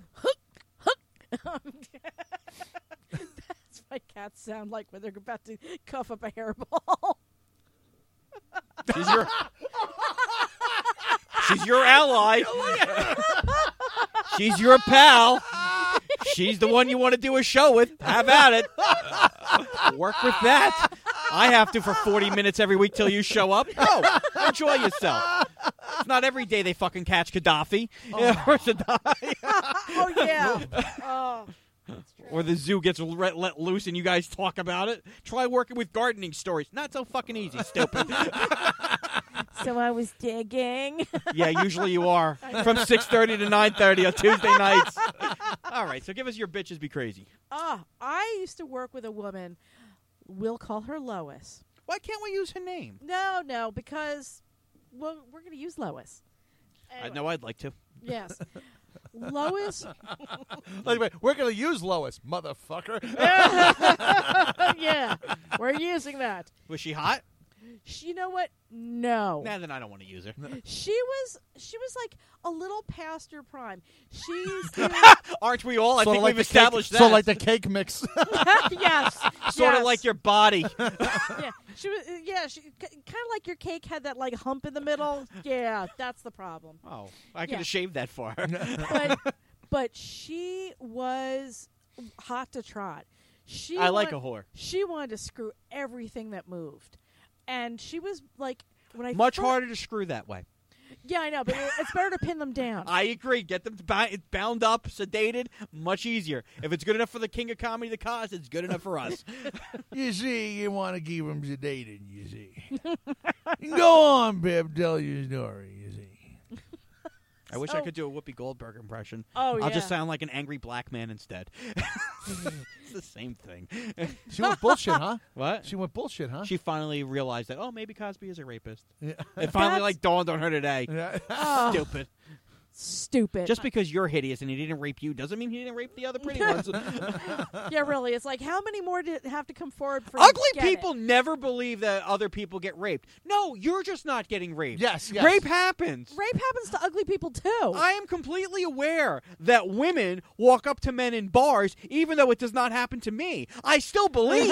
That's my cats sound like when they're about to cough up a hairball. She's your ally. She's your pal. She's the one you want to do a show with. Have at it. Work with that. I have to for 40 minutes every week till you show up. No, enjoy yourself. It's not every day they fucking catch Gaddafi. Or Saddam. Oh, yeah. Oh. Or the zoo gets let loose and you guys talk about it. Try working with gardening stories. Not so fucking easy, stupid. So I was digging. Yeah, usually you are. From 6:30 to 9:30 on Tuesday nights. All right, so give us your bitches be crazy. I used to work with a woman. We'll call her Lois. Why can't we use her name? No, because, well, we're going to use Lois. I know I'd like to. Yes. Lois. Anyway, we're going to use Lois, motherfucker. Yeah, we're using that. Was she hot? You know what? No. Nah, then I don't want to use her. She was like a little past her prime. She's Aren't we all? I think like we've established that. So like the cake mix. yes, sort yes. of like your body. Yeah, she was. Yeah, she kind of like your cake had that like hump in the middle. Yeah, that's the problem. Oh, I could Yeah. have shaved that for her. But she was hot to trot. I like a whore. She wanted to screw everything that moved, and she was like when I Much first, harder to screw that way. Yeah, I know, but it's better to pin them down. I agree. Get them bound up, sedated. Much easier. If it's good enough for the king of comedy, the cause, it's good enough for us. You see, you want to keep them sedated, you see. Go on, Bib, tell your story, you see. I wish I could do a Whoopi Goldberg impression. Oh, I'll yeah. just sound like an angry black man instead. It's the same thing. She went bullshit, huh? What? She went bullshit, huh? She finally realized that, maybe Cosby is a rapist. Yeah. It finally dawned on her today. Yeah. Oh, Stupid. stupid. Just because you're hideous and he didn't rape you doesn't mean he didn't rape the other pretty ones. Yeah, really. It's like, how many more did have to come forward for Ugly you to get people never believe that other people get raped. No, you're just not getting raped. Yes. Rape happens. Rape happens to ugly people too. I am completely aware that women walk up to men in bars, even though it does not happen to me. I still believe.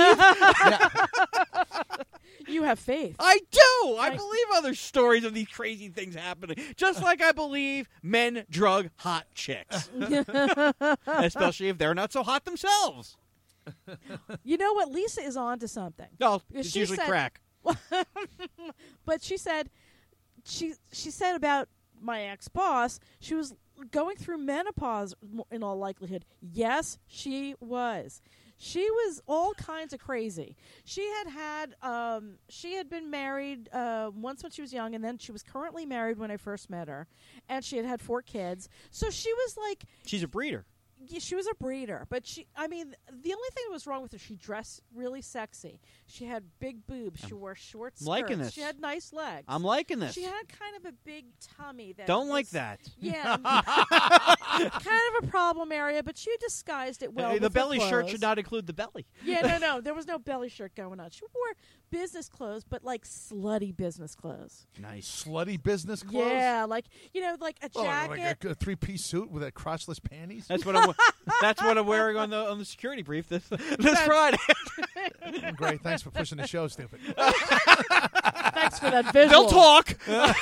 You have faith. I do. I believe other stories of these crazy things happening. Just like I believe men drug hot chicks. Especially if they're not so hot themselves. You know what? Lisa is on to something. No, it's She usually said- crack. But she said about my ex-boss, she was going through menopause in all likelihood. Yes, she was. She was all kinds of crazy. She had been married once when she was young, and then she was currently married when I first met her, and she had 4 kids. So she was like, She's a breeder. yeah, she was a breeder, but the only thing that was wrong with her, she dressed really sexy. She had big boobs. She wore short skirts. I'm liking this. She had nice legs. I'm liking this. She had kind of a big tummy. That Don't like was- that. Yeah. Kind of a problem area, but she disguised it well. Hey, the with her belly shirt clothes. should not include the belly. Yeah, no. There was no belly shirt going on. She wore business clothes, but like slutty business clothes. Nice. Slutty business clothes? Yeah, like a Oh, jacket. like a 3-piece suit with a crotchless panties? That's what I'm wearing on the security brief this Friday. Great. Thanks for pushing the show, stupid. Thanks for that visual. They'll talk.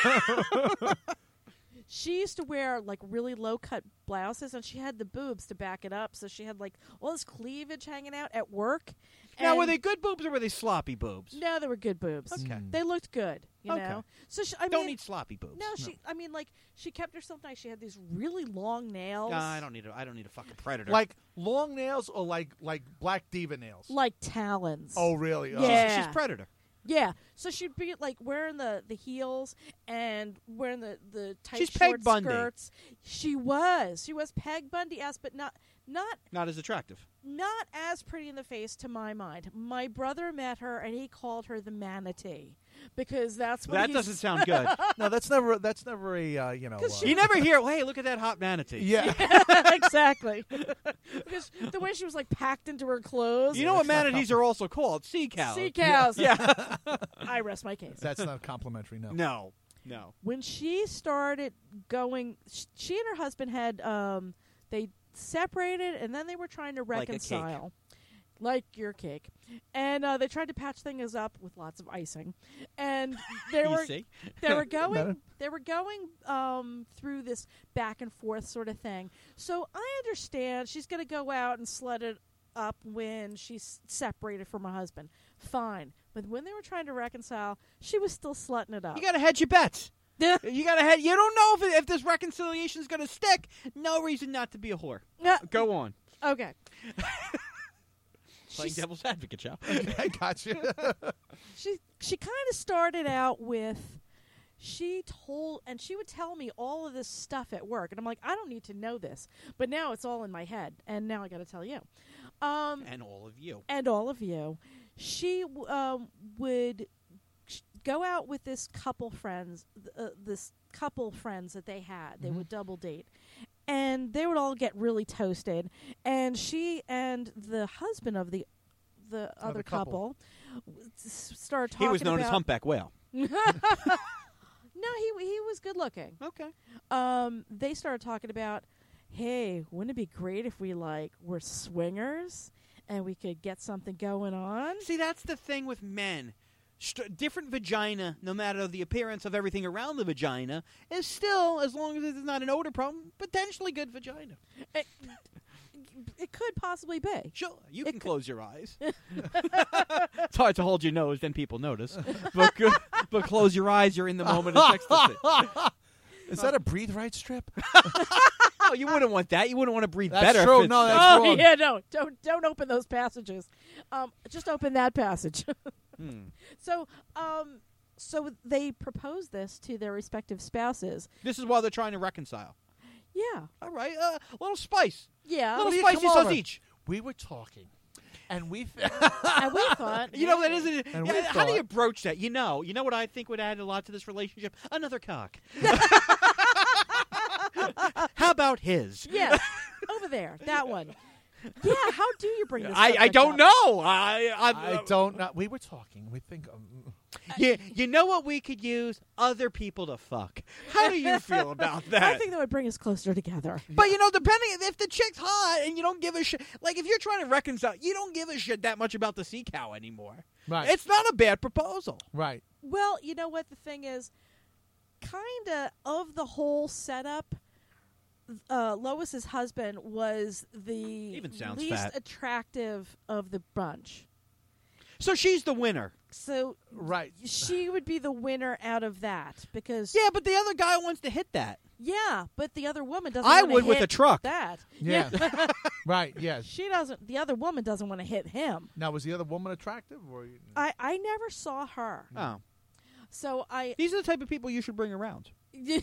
She used to wear like really low cut blouses, and she had the boobs to back it up. So she had like all this cleavage hanging out at work. Now, And- were they good boobs or were they sloppy boobs? No, they were good boobs. Okay. They looked good. You Okay. know. So Don't need sloppy boobs. No, she kept herself nice. She had these really long nails. I don't need a fucking predator. Like long nails or like Black Diva nails? like talons. Oh, really? Oh. Yeah. she's predator. Yeah, so she'd be like wearing the heels and wearing the tight She's short Peg Bundy. skirts. She was Peg Bundy-esque, but not Not as attractive. as pretty in the face to my mind. My brother met her and he called her the manatee because that's what That he's... doesn't sound good. No, that's never a You never hear, hey, look at that hot manatee. yeah. Exactly. Because the way she was like packed into her clothes. You know what manatees are also called? Sea cows. Sea cows. Yeah. I rest my case. That's not complimentary. No. No. When she started going, she and her husband had they separated, and then they were trying to Like a cake. reconcile, like your cake, and they tried to patch things up with lots of icing, and they were see? they were going through this back and forth sort of thing. So I understand she's going to go out and slut it up when she's separated from her husband. Fine. But when they were trying to reconcile, she was still slutting it up. You got to hedge your bets. You got to hedge. You don't know if this reconciliation is going to stick. No reason not to be a whore. Go on. Okay. Playing devil's advocate, Joe. I got you. She kind of started out with, she would tell me all of this stuff at work, and I'm like, I don't need to know this, but now it's all in my head, and now I got to tell you. And all of you. And all of you. She would go out with this couple friends that they had. They would double date. And they would all get really toasted. And she and the husband of the other couple started talking about... He was known as Humpback Whale. No, he was good looking. Okay. They started talking about, hey, wouldn't it be great if we were swingers and we could get something going on? See, that's the thing with men. Different vagina, no matter the appearance of everything around the vagina, is still, as long as it's not an odor problem, potentially good vagina. It could possibly be. Sure, you can close your eyes. It's hard to hold your nose, then people notice. But close your eyes, you're in the moment of ecstasy. Is that a breathe right strip? Oh, you wouldn't want that. You wouldn't want to breathe That's better. true. No, that's wrong. Yeah, no. Don't open those passages. Just open that passage. So they proposed this to their respective spouses. This is while they're trying to reconcile. Yeah. All right, a little spice. Yeah. Little Come spicy over. sausage. We were talking, and we And we thought, You know, that isn't. And Yeah, we how do you thought- broach that? You know what I think would add a lot to this relationship? Another cock. How about his? yeah, over there, that one. Yeah, how do you bring this I subject don't up? know. I don't know. We were talking. We think. You know what we could use? Other people to fuck. How do you feel about that? I think that would bring us closer together. But depending if the chick's hot and you don't give a shit, like if you're trying to reconcile, you don't give a shit that much about the sea cow anymore. Right. It's not a bad proposal. Right. Well, you know what the thing is? Kind of the whole setup, Lois's husband was the Even sounds least fat. attractive of the bunch. So she's the winner. So Right. she would be the winner out of that because Yeah, but the other guy wants to hit that. yeah, but the other woman doesn't. I wanna would with hit a truck. That Yeah. Right. Yes. she doesn't. The other woman doesn't want to hit him. Now, was the other woman attractive, or? I never saw her. Oh. So I These are the type of people you should bring around.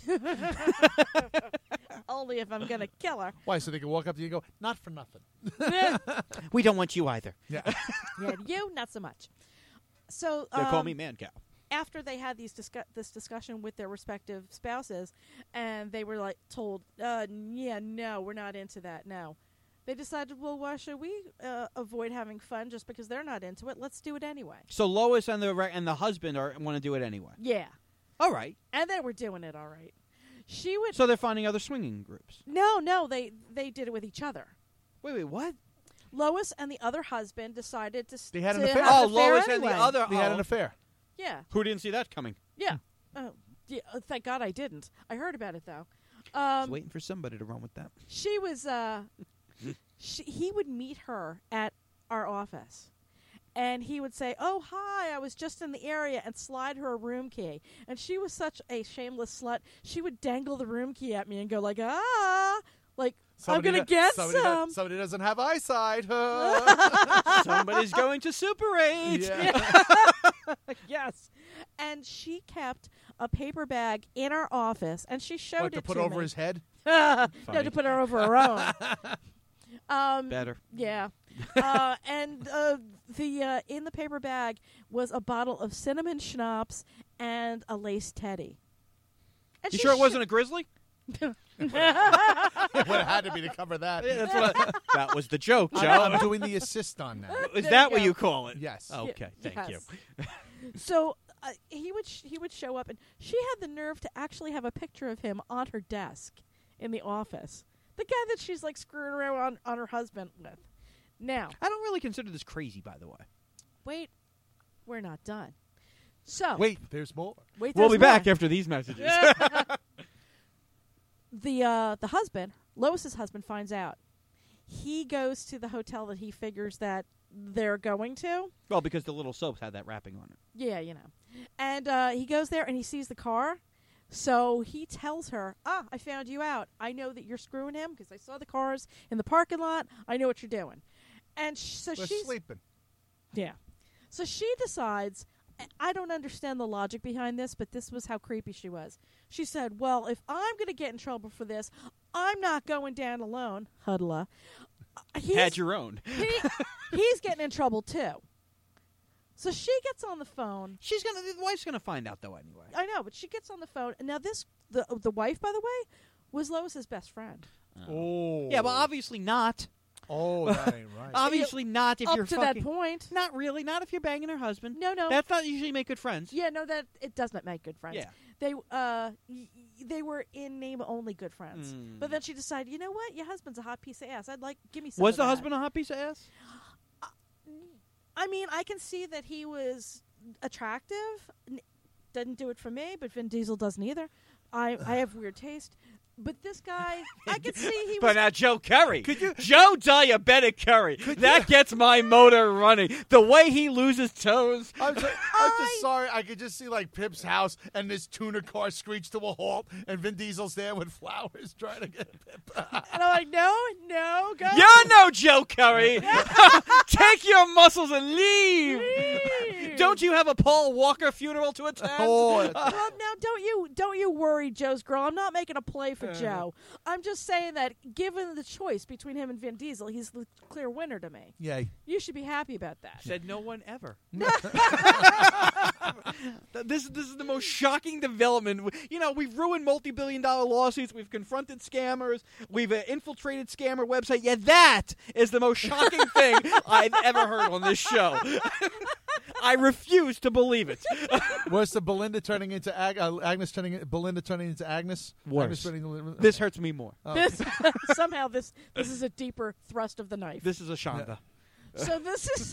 only if I'm gonna kill her. Why? So they can walk up to you and go, "Not for nothing." We don't want you either. Yeah. Yeah, you not so much. So They call me man cow. after they had this discussion with their respective spouses, and they were told, yeah, no, we're not into that. No, they decided, well, why should we avoid having fun just because they're not into it? Let's do it anyway. So Lois and the husband want to do it anyway. Yeah, All right. and they were doing it all right. She would So they're finding other swinging groups. no, they did it with each other. Wait, what? Lois and the other husband decided to. They had an to affair. have Oh, an affair Lois anyway. and the other. They had an affair. Yeah, Who didn't see that coming? yeah. Yeah, thank God I didn't. I heard about it though. I was waiting for somebody to run with that. She was. He would meet her at our office, and he would say, "Oh, hi! I was just in the area," and slide her a room key. And she was such a shameless slut. She would dangle the room key at me and go like, "Ah, like I'm gonna get some." Somebody doesn't have eyesight. Somebody's going to Super 8. Yeah. Yes. And she kept a paper bag in our office, and she showed What, it to put to over me. his head? No, Funny. to put her over her own. Better. Yeah. And the in the paper bag was a bottle of cinnamon schnapps and a lace teddy. And You she sure it wasn't a grizzly? It would have had to be to cover that. That was the joke, Joe. I'm doing the assist on that. Is There that you what go. you call it? Yes. Okay, thank you. Yes. So he would show up, and she had the nerve to actually have a picture of him on her desk in the office. The guy that she's like screwing around on her husband with. Now, I don't really consider this crazy, by the way. wait, we're not done. So Wait, there's more. wait, We'll be there's more. back after these messages. The husband, Lois's husband, finds out. He goes to the hotel that he figures that they're going to. Well, because the little soaps had that wrapping on it. Yeah, you know. And he goes there and he sees the car. So he tells her, I found you out. I know that you're screwing him because I saw the cars in the parking lot. I know what you're doing. And so We're she's sleeping. Yeah. So she decides, I don't understand the logic behind this, but this was how creepy she was. She said, well, if I'm going to get in trouble for this, I'm not going down alone. Huddla. Had your own. He's getting in trouble, too. So she gets on the phone. The wife's gonna find out though anyway. I know, but she gets on the phone. And now the wife, by the way, was Lois's best friend. Oh. Yeah, but obviously not. Oh, that ain't right. Obviously not if Up you're to fucking... that point. Not really. Not if you're banging her husband. No. That's not usually make good friends. Yeah, no, that it does not make good friends. Yeah. They were in name only good friends. Mm. But then she decided, you know what? Your husband's a hot piece of ass. Give me some. Was of the that. husband a hot piece of ass? I mean, I can see that he was attractive. Doesn't do it for me, but Vin Diesel doesn't either. I have weird taste. But this guy, I could see he was. But now Joe Curry. Joe Diabetic Curry. That gets my motor running. The way he loses toes. I'm just sorry. I could just see like Pip's house and this tuner car screech to a halt, and Vin Diesel's there with flowers trying to get Pip. And I'm like, no, go. You're no Joe Curry. Take your muscles and leave. Don't you have a Paul Walker funeral to attend? Oh, Well, now don't you worry, Joe's girl. I'm not making a play for Joe. I'm just saying that given the choice between him and Vin Diesel, he's the clear winner to me. yay. You should be happy about that. Said no one ever. This is the most shocking development. You know, we've ruined multi-billion-dollar lawsuits. We've confronted scammers. We've infiltrated scammer website. Yeah, that is the most shocking thing I've ever heard on this show. I refuse to believe it. Was the Belinda turning into Agnes Belinda turning into Agnes? Worse. Agnes turning This hurts me more. This somehow this is a deeper thrust of the knife. This is a Shonda. So this is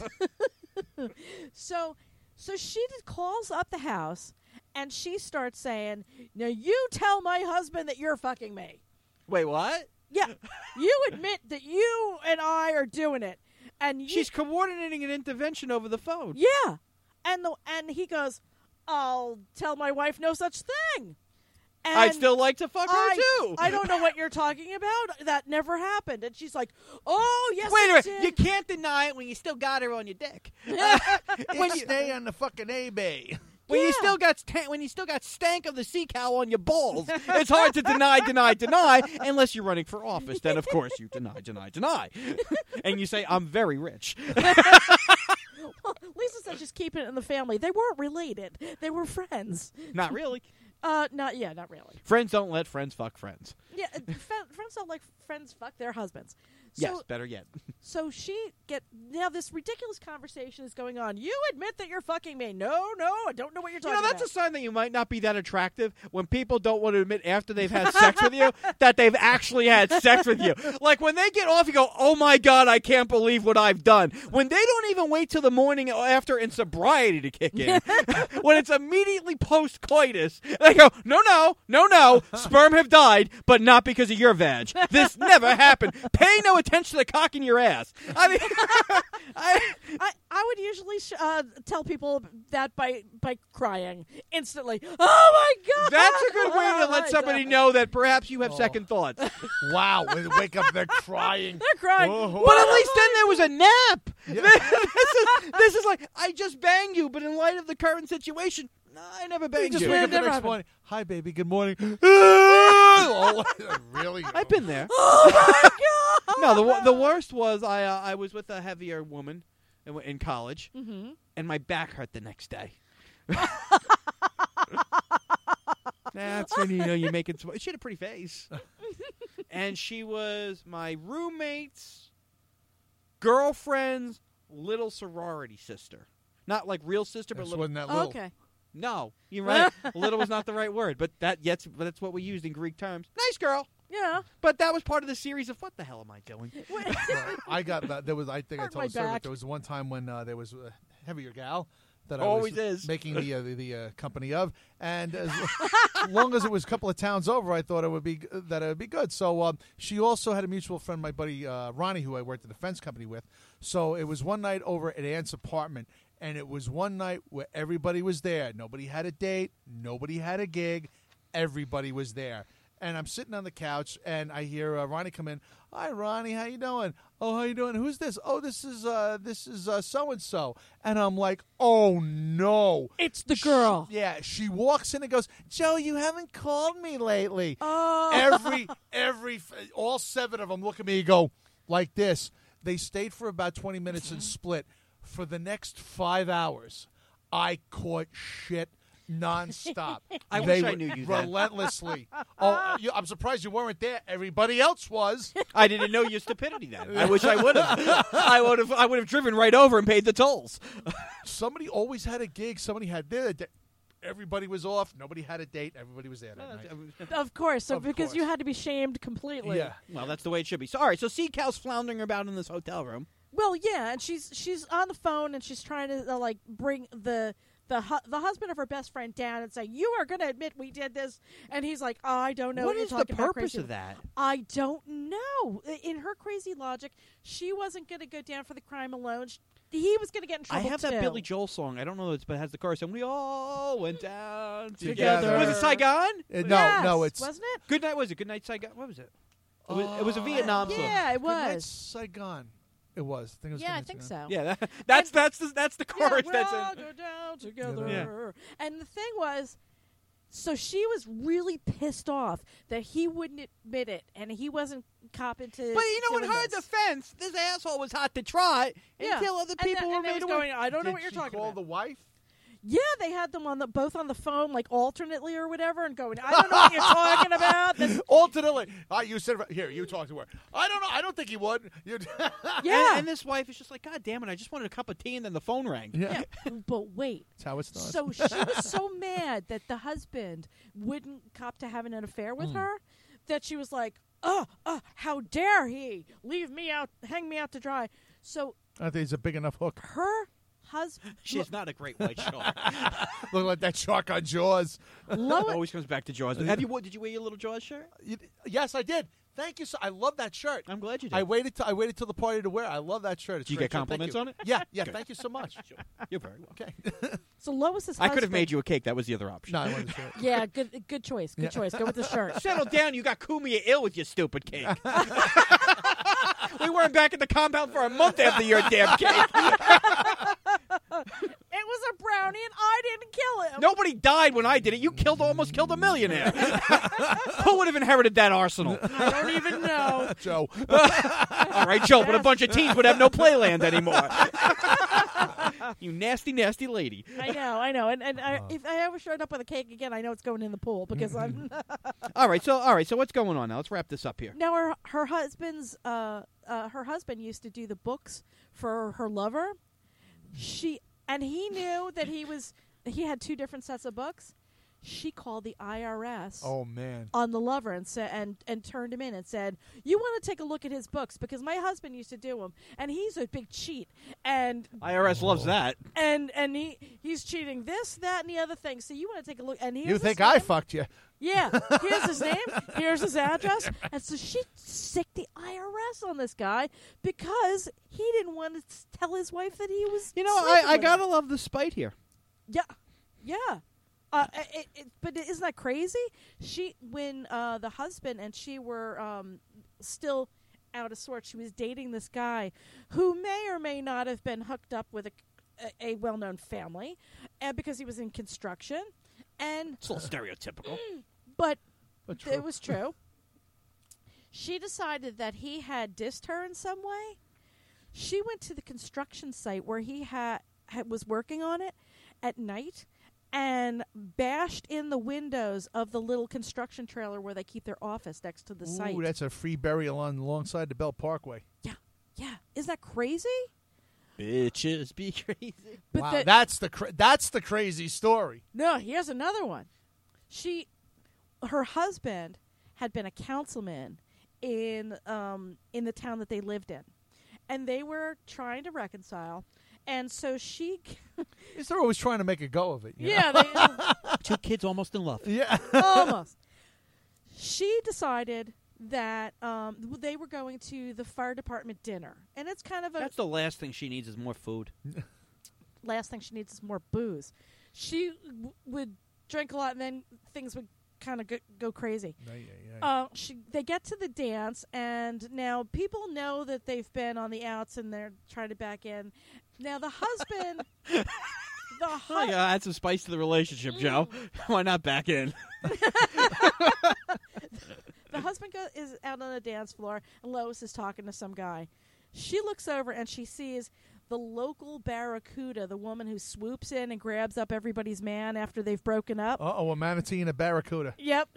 so she calls up the house and she starts saying, "Now you tell my husband that you're fucking me." Wait, what? Yeah, you admit that you and I are doing it, and She's coordinating an intervention over the phone. yeah, and he goes, "I'll tell my wife no such thing." And I'd still like to fuck her too. I don't know what you're talking about. That never happened. And she's like, "Oh yes, Wait a it minute. did." You can't deny it when you still got her on your dick. When you stay on the fucking eBay. When you Yeah. still got stank of the sea cow on your balls, it's hard to deny, unless you're running for office. Then of course you deny, and you say I'm very rich. Well, Lisa said just keep it in the family. They weren't related. They were friends. Not really. Not really. Friends don't let friends fuck friends. Yeah, friends don't like friends fuck their husbands. So, Yes, better yet. So now this ridiculous conversation is going on. You admit that you're fucking me. No, I don't know what you're talking That's about. a sign that you might not be that attractive when people don't want to admit after they've had sex with you that they've actually had sex with you. Like when they get off, you go, "Oh my God, I can't believe what I've done." When they don't even wait till the morning after in sobriety to kick in, when it's immediately post-coitus, they go, no, sperm have died, but not because of your vag. This never happened. Pay no attention to the cock in your ass. I mean, I would usually tell people that by crying instantly. Oh my God! that's a good way to Oh, let somebody know that perhaps you have second thoughts. Wow. When they wake up, they're crying. They're crying. Oh. But at least then there was a nap. Yeah. This is like, I just banged you, but in light of the current situation, no, I never You banged just you. wake up the Never next happened. morning. Hi, baby. Good morning. Oh, really? I've been there. Oh my God! No, the worst was I was with a heavier woman in college, and my back hurt the next day. That's when you make it. She had a pretty face, and she was my roommate's girlfriend's little sorority sister. Not like real sister, but little. Wasn't that little? Okay. No, you're right. Little was not the right word, but that's what we used in Greek terms. Nice girl. Yeah. But that was part of the series of what the hell am I doing? I got that. There was, I think I Hurt told my the servant, back. there was one time when there was a heavier gal that Always I was is. making the company of, and as long as it was a couple of towns over, I thought it would be good. So she also had a mutual friend, my buddy Ronnie, who I worked at the fence company with. So it was one night over at Aunt's apartment, and it was one night where everybody was there. Nobody had a date, nobody had a gig, everybody was there. And I'm sitting on the couch, and I hear Ronnie come in. Hi, Ronnie. How you doing? Oh, how you doing? Who's this? Oh, this is so and so. And I'm like, oh no, It's the girl. She walks in and goes, Joe, you haven't called me lately. Oh. All 7 of them look at me and go like this. They stayed for about 20 minutes and split. For the next 5 hours, I caught shit nonstop. I They wish I were knew you then. relentlessly. I'm surprised you weren't there. Everybody else was. I didn't know your stupidity then. I wish I would have. I would have driven right over and paid the tolls. Somebody always had a gig. Somebody had their day. Everybody was off. Nobody had a date. Everybody was there that night. Of course. So Of because course. you had to be shamed completely. Yeah. Well, that's the way it should be. So, all right. So, Sea Cow's floundering about in this hotel room. Well, yeah, and she's on the phone and she's trying to like bring the husband of her best friend down and say, "You are going to admit we did this," and he's like, "I don't know What what is you're the talking about, purpose crazy." of that? I don't know. In her crazy logic, she wasn't going to go down for the crime alone. He was going to get in I trouble have too. that Billy Joel song. I don't know, but it has the chorus, and we all went down Together. Was it Saigon? No, it's wasn't it? Good night. Was it Good Night Saigon? What was it? It was a Vietnam song. Yeah, it Good Night, was. Saigon. It was. I think it was Yeah, Good I Night think Saigon. so. Yeah, that's the Yeah, chorus. we That's all it. go down together. Yeah. And the thing was, so she was really pissed off that he wouldn't admit it, and he wasn't copping to. But you know, in doing her this. defense, this asshole was hot to try until other people were and they made was aware. going, I don't know Did what you're she talking call about. the wife? Yeah, they had them both on the phone, like alternately or whatever, and going, I don't know what you're talking about. Then, Alternately. You said, here, you talk to her. I don't know. I don't think he would. yeah, And this wife is just like, God damn it, I just wanted a cup of tea, and then the phone rang. Yeah. yeah. But wait. That's how it starts. So she was so mad that the husband wouldn't cop to having an affair with her that she was like, how dare he leave me out, hang me out to dry. So I think it's a big enough hook. her husband, She's not a great white shark. Look like that shark on Jaws. Always comes back to Jaws. Did you wear your little Jaws shirt? Yes, I did. Thank you. I love that shirt. I'm glad you did. I waited till the party to wear. I love that shirt. It's Did you great get shirt. Thank compliments you. on it? Yeah. Thank you so much. You're very welcome. Okay. so Lois's I husband. could have made you a cake. That was the other option. No, I wanted to say it. Yeah, good choice. Good choice. Go with the shirt. Settle down. You got Kumia ill with your stupid cake. We weren't back at the compound for a month after your damn cake. It was a brownie, and I didn't kill him. Nobody died when I did it. You almost killed a millionaire. Who would have inherited that arsenal? I don't even know. Joe. All right, Joe, but a bunch of teens would have no playland anymore. You nasty, nasty lady. I know. And if I ever showed up with a cake again, I know it's going in the pool because I'm. All right, so what's going on now? Let's wrap this up here. Now her husband's her husband used to do the books for her lover. He knew that he had 2 different sets of books. She called the IRS Oh man. on the lover and said and turned him in and said, "You want to take a look at his books because my husband used to do them and he's a big cheat and IRS loves that. and he's cheating this, that, and the other thing. So you want to take a look and here's You his think name. I fucked you? Yeah, here's his name, here's his address, and so she sicked the IRS on this guy because he didn't want to tell his wife that he was. You know, sleeping I with gotta her. love the spite here. Yeah. But isn't that crazy? When the husband and she were still out of sorts, she was dating this guy who may or may not have been hooked up with a well-known family, because he was in construction, and It's a little stereotypical. but But true. it was true. She decided that he had dissed her in some way. She went to the construction site where he was working on it at night and bashed in the windows of the little construction trailer where they keep their office next to the site. Ooh, that's a free burial alongside the Bell Parkway. Yeah. Isn't that crazy? Bitches be crazy. But Wow, that's the crazy story. No, here's another one. Her husband had been a councilman in the town that they lived in, and they were trying to reconcile. And so she, They're always trying to make a go of it. You know? yeah, Two kids almost in love. Yeah. almost. She decided that they were going to the fire department dinner, and it's kind of That's the last thing she needs is more food. last thing she needs is more booze. She would drink a lot, and then things would kind of go crazy. They get to the dance, and now people know that they've been on the outs, and they're trying to back in. Now the husband, Oh, yeah, add some spice to the relationship, Joe. Why not back in? the husband is out on the dance floor, and Lois is talking to some guy. She looks over, and she sees the local barracuda, the woman who swoops in and grabs up everybody's man after they've broken up. A manatee and a barracuda. Yep.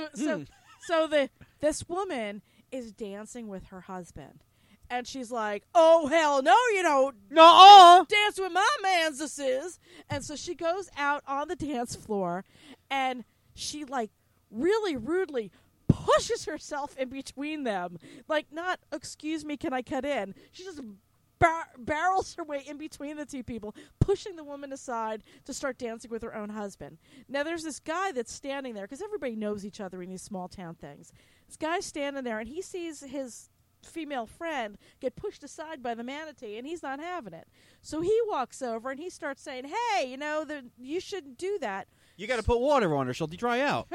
This woman is dancing with her husband. And she's like, oh, hell no, you don't. No. Dance with my mans, this is. And so she goes out on the dance floor, and she, like, really rudely pushes herself in between them. Like, not, excuse me, can I cut in? She just barrels her way in between the two people, pushing the woman aside to start dancing with her own husband. Now, there's this guy that's standing there, because everybody knows each other in these small town things. This guy's standing there, and he sees his female friend get pushed aside by the manatee, and he's not having it. So he walks over, and he starts saying, hey, you shouldn't do that. You got to put water on her. She'll dry out.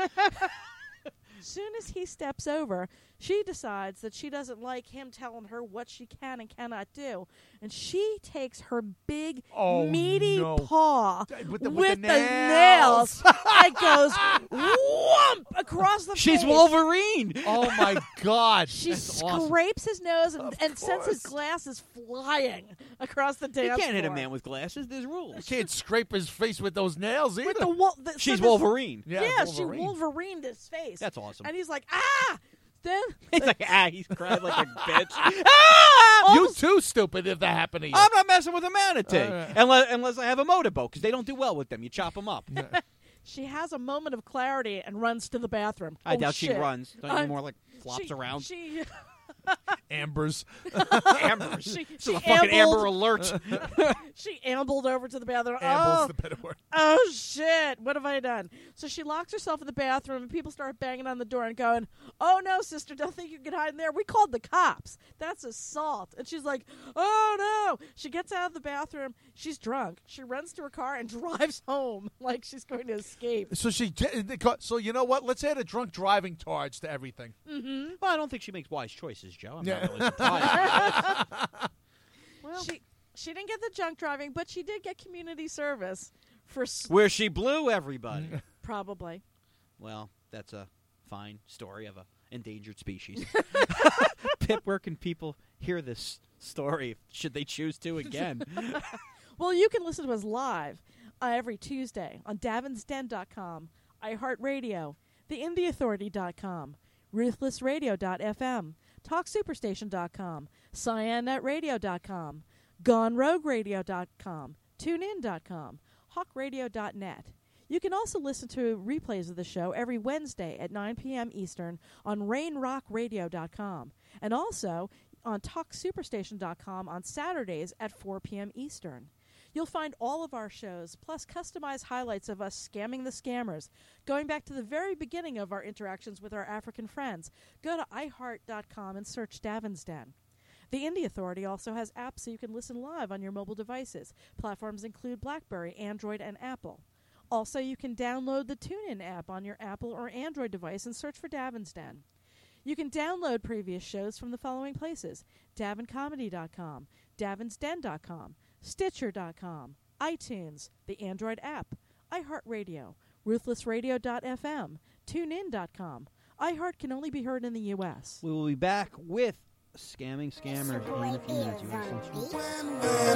Soon as he steps over, she decides that she doesn't like him telling her what she can and cannot do. And she takes her big, meaty paw with the nails and goes whoomp across the face. She's Wolverine. Oh, my God. She That's scrapes his nose and sends his glasses flying across the dance floor. You can't hit a man with glasses. There's rules. You can't scrape his face with those nails either. She's Wolverine. Yeah, she Wolverined his face. That's awesome. And he's like, ah! Then he's like, he's crying like a bitch. You too, stupid, if that happened to you. I'm not messing with a manatee. Unless I have a motorboat, because they don't do well with them. You chop them up. She has a moment of clarity and runs to the bathroom. I doubt shit. she runs. Don't you more like flops around? Ambers. Ambers. She fucking Amber Alert. She ambled over to the bathroom. Amble's the better word. Oh, shit. What have I done? So she locks herself in the bathroom, and people start banging on the door and going, oh, no, sister, don't think you can hide in there. We called the cops. That's assault. And she's like, oh, no. She gets out of the bathroom. She's drunk. She runs to her car and drives home like she's going to escape. So you know what? Let's add a drunk driving charge to everything. Mm-hmm. Well, I don't think she makes wise choices, Joe. I'm not really surprised. Well, she didn't get the junk driving, but she did get community service for where she blew everybody. Probably. Well, that's a fine story of an endangered species. Pip, where can people hear this story should they choose to again? Well, you can listen to us live every Tuesday on DavinsDen.com, iHeartRadio, TheIndieAuthority.com, RuthlessRadio.fm, TalkSuperstation.com, CyanNetRadio.com, GoneRogueRadio.com, TuneIn.com, HawkRadio.net. You can also listen to replays of the show every Wednesday at 9 p.m. Eastern on RainRockRadio.com, and also on TalkSuperstation.com on Saturdays at 4 p.m. Eastern. You'll find all of our shows, plus customized highlights of us scamming the scammers, going back to the very beginning of our interactions with our African friends. Go to iHeart.com and search Davin's Den. The Indie Authority also has apps so you can listen live on your mobile devices. Platforms include BlackBerry, Android, and Apple. Also, you can download the TuneIn app on your Apple or Android device and search for Davin's Den. You can download previous shows from the following places: DavinComedy.com, DavinsDen.com, Stitcher.com, iTunes, the Android app, iHeartRadio, RuthlessRadio.fm, TuneIn.com, iHeart can only be heard in the U.S. We will be back with Scamming Scammers in a few minutes. You want to listen to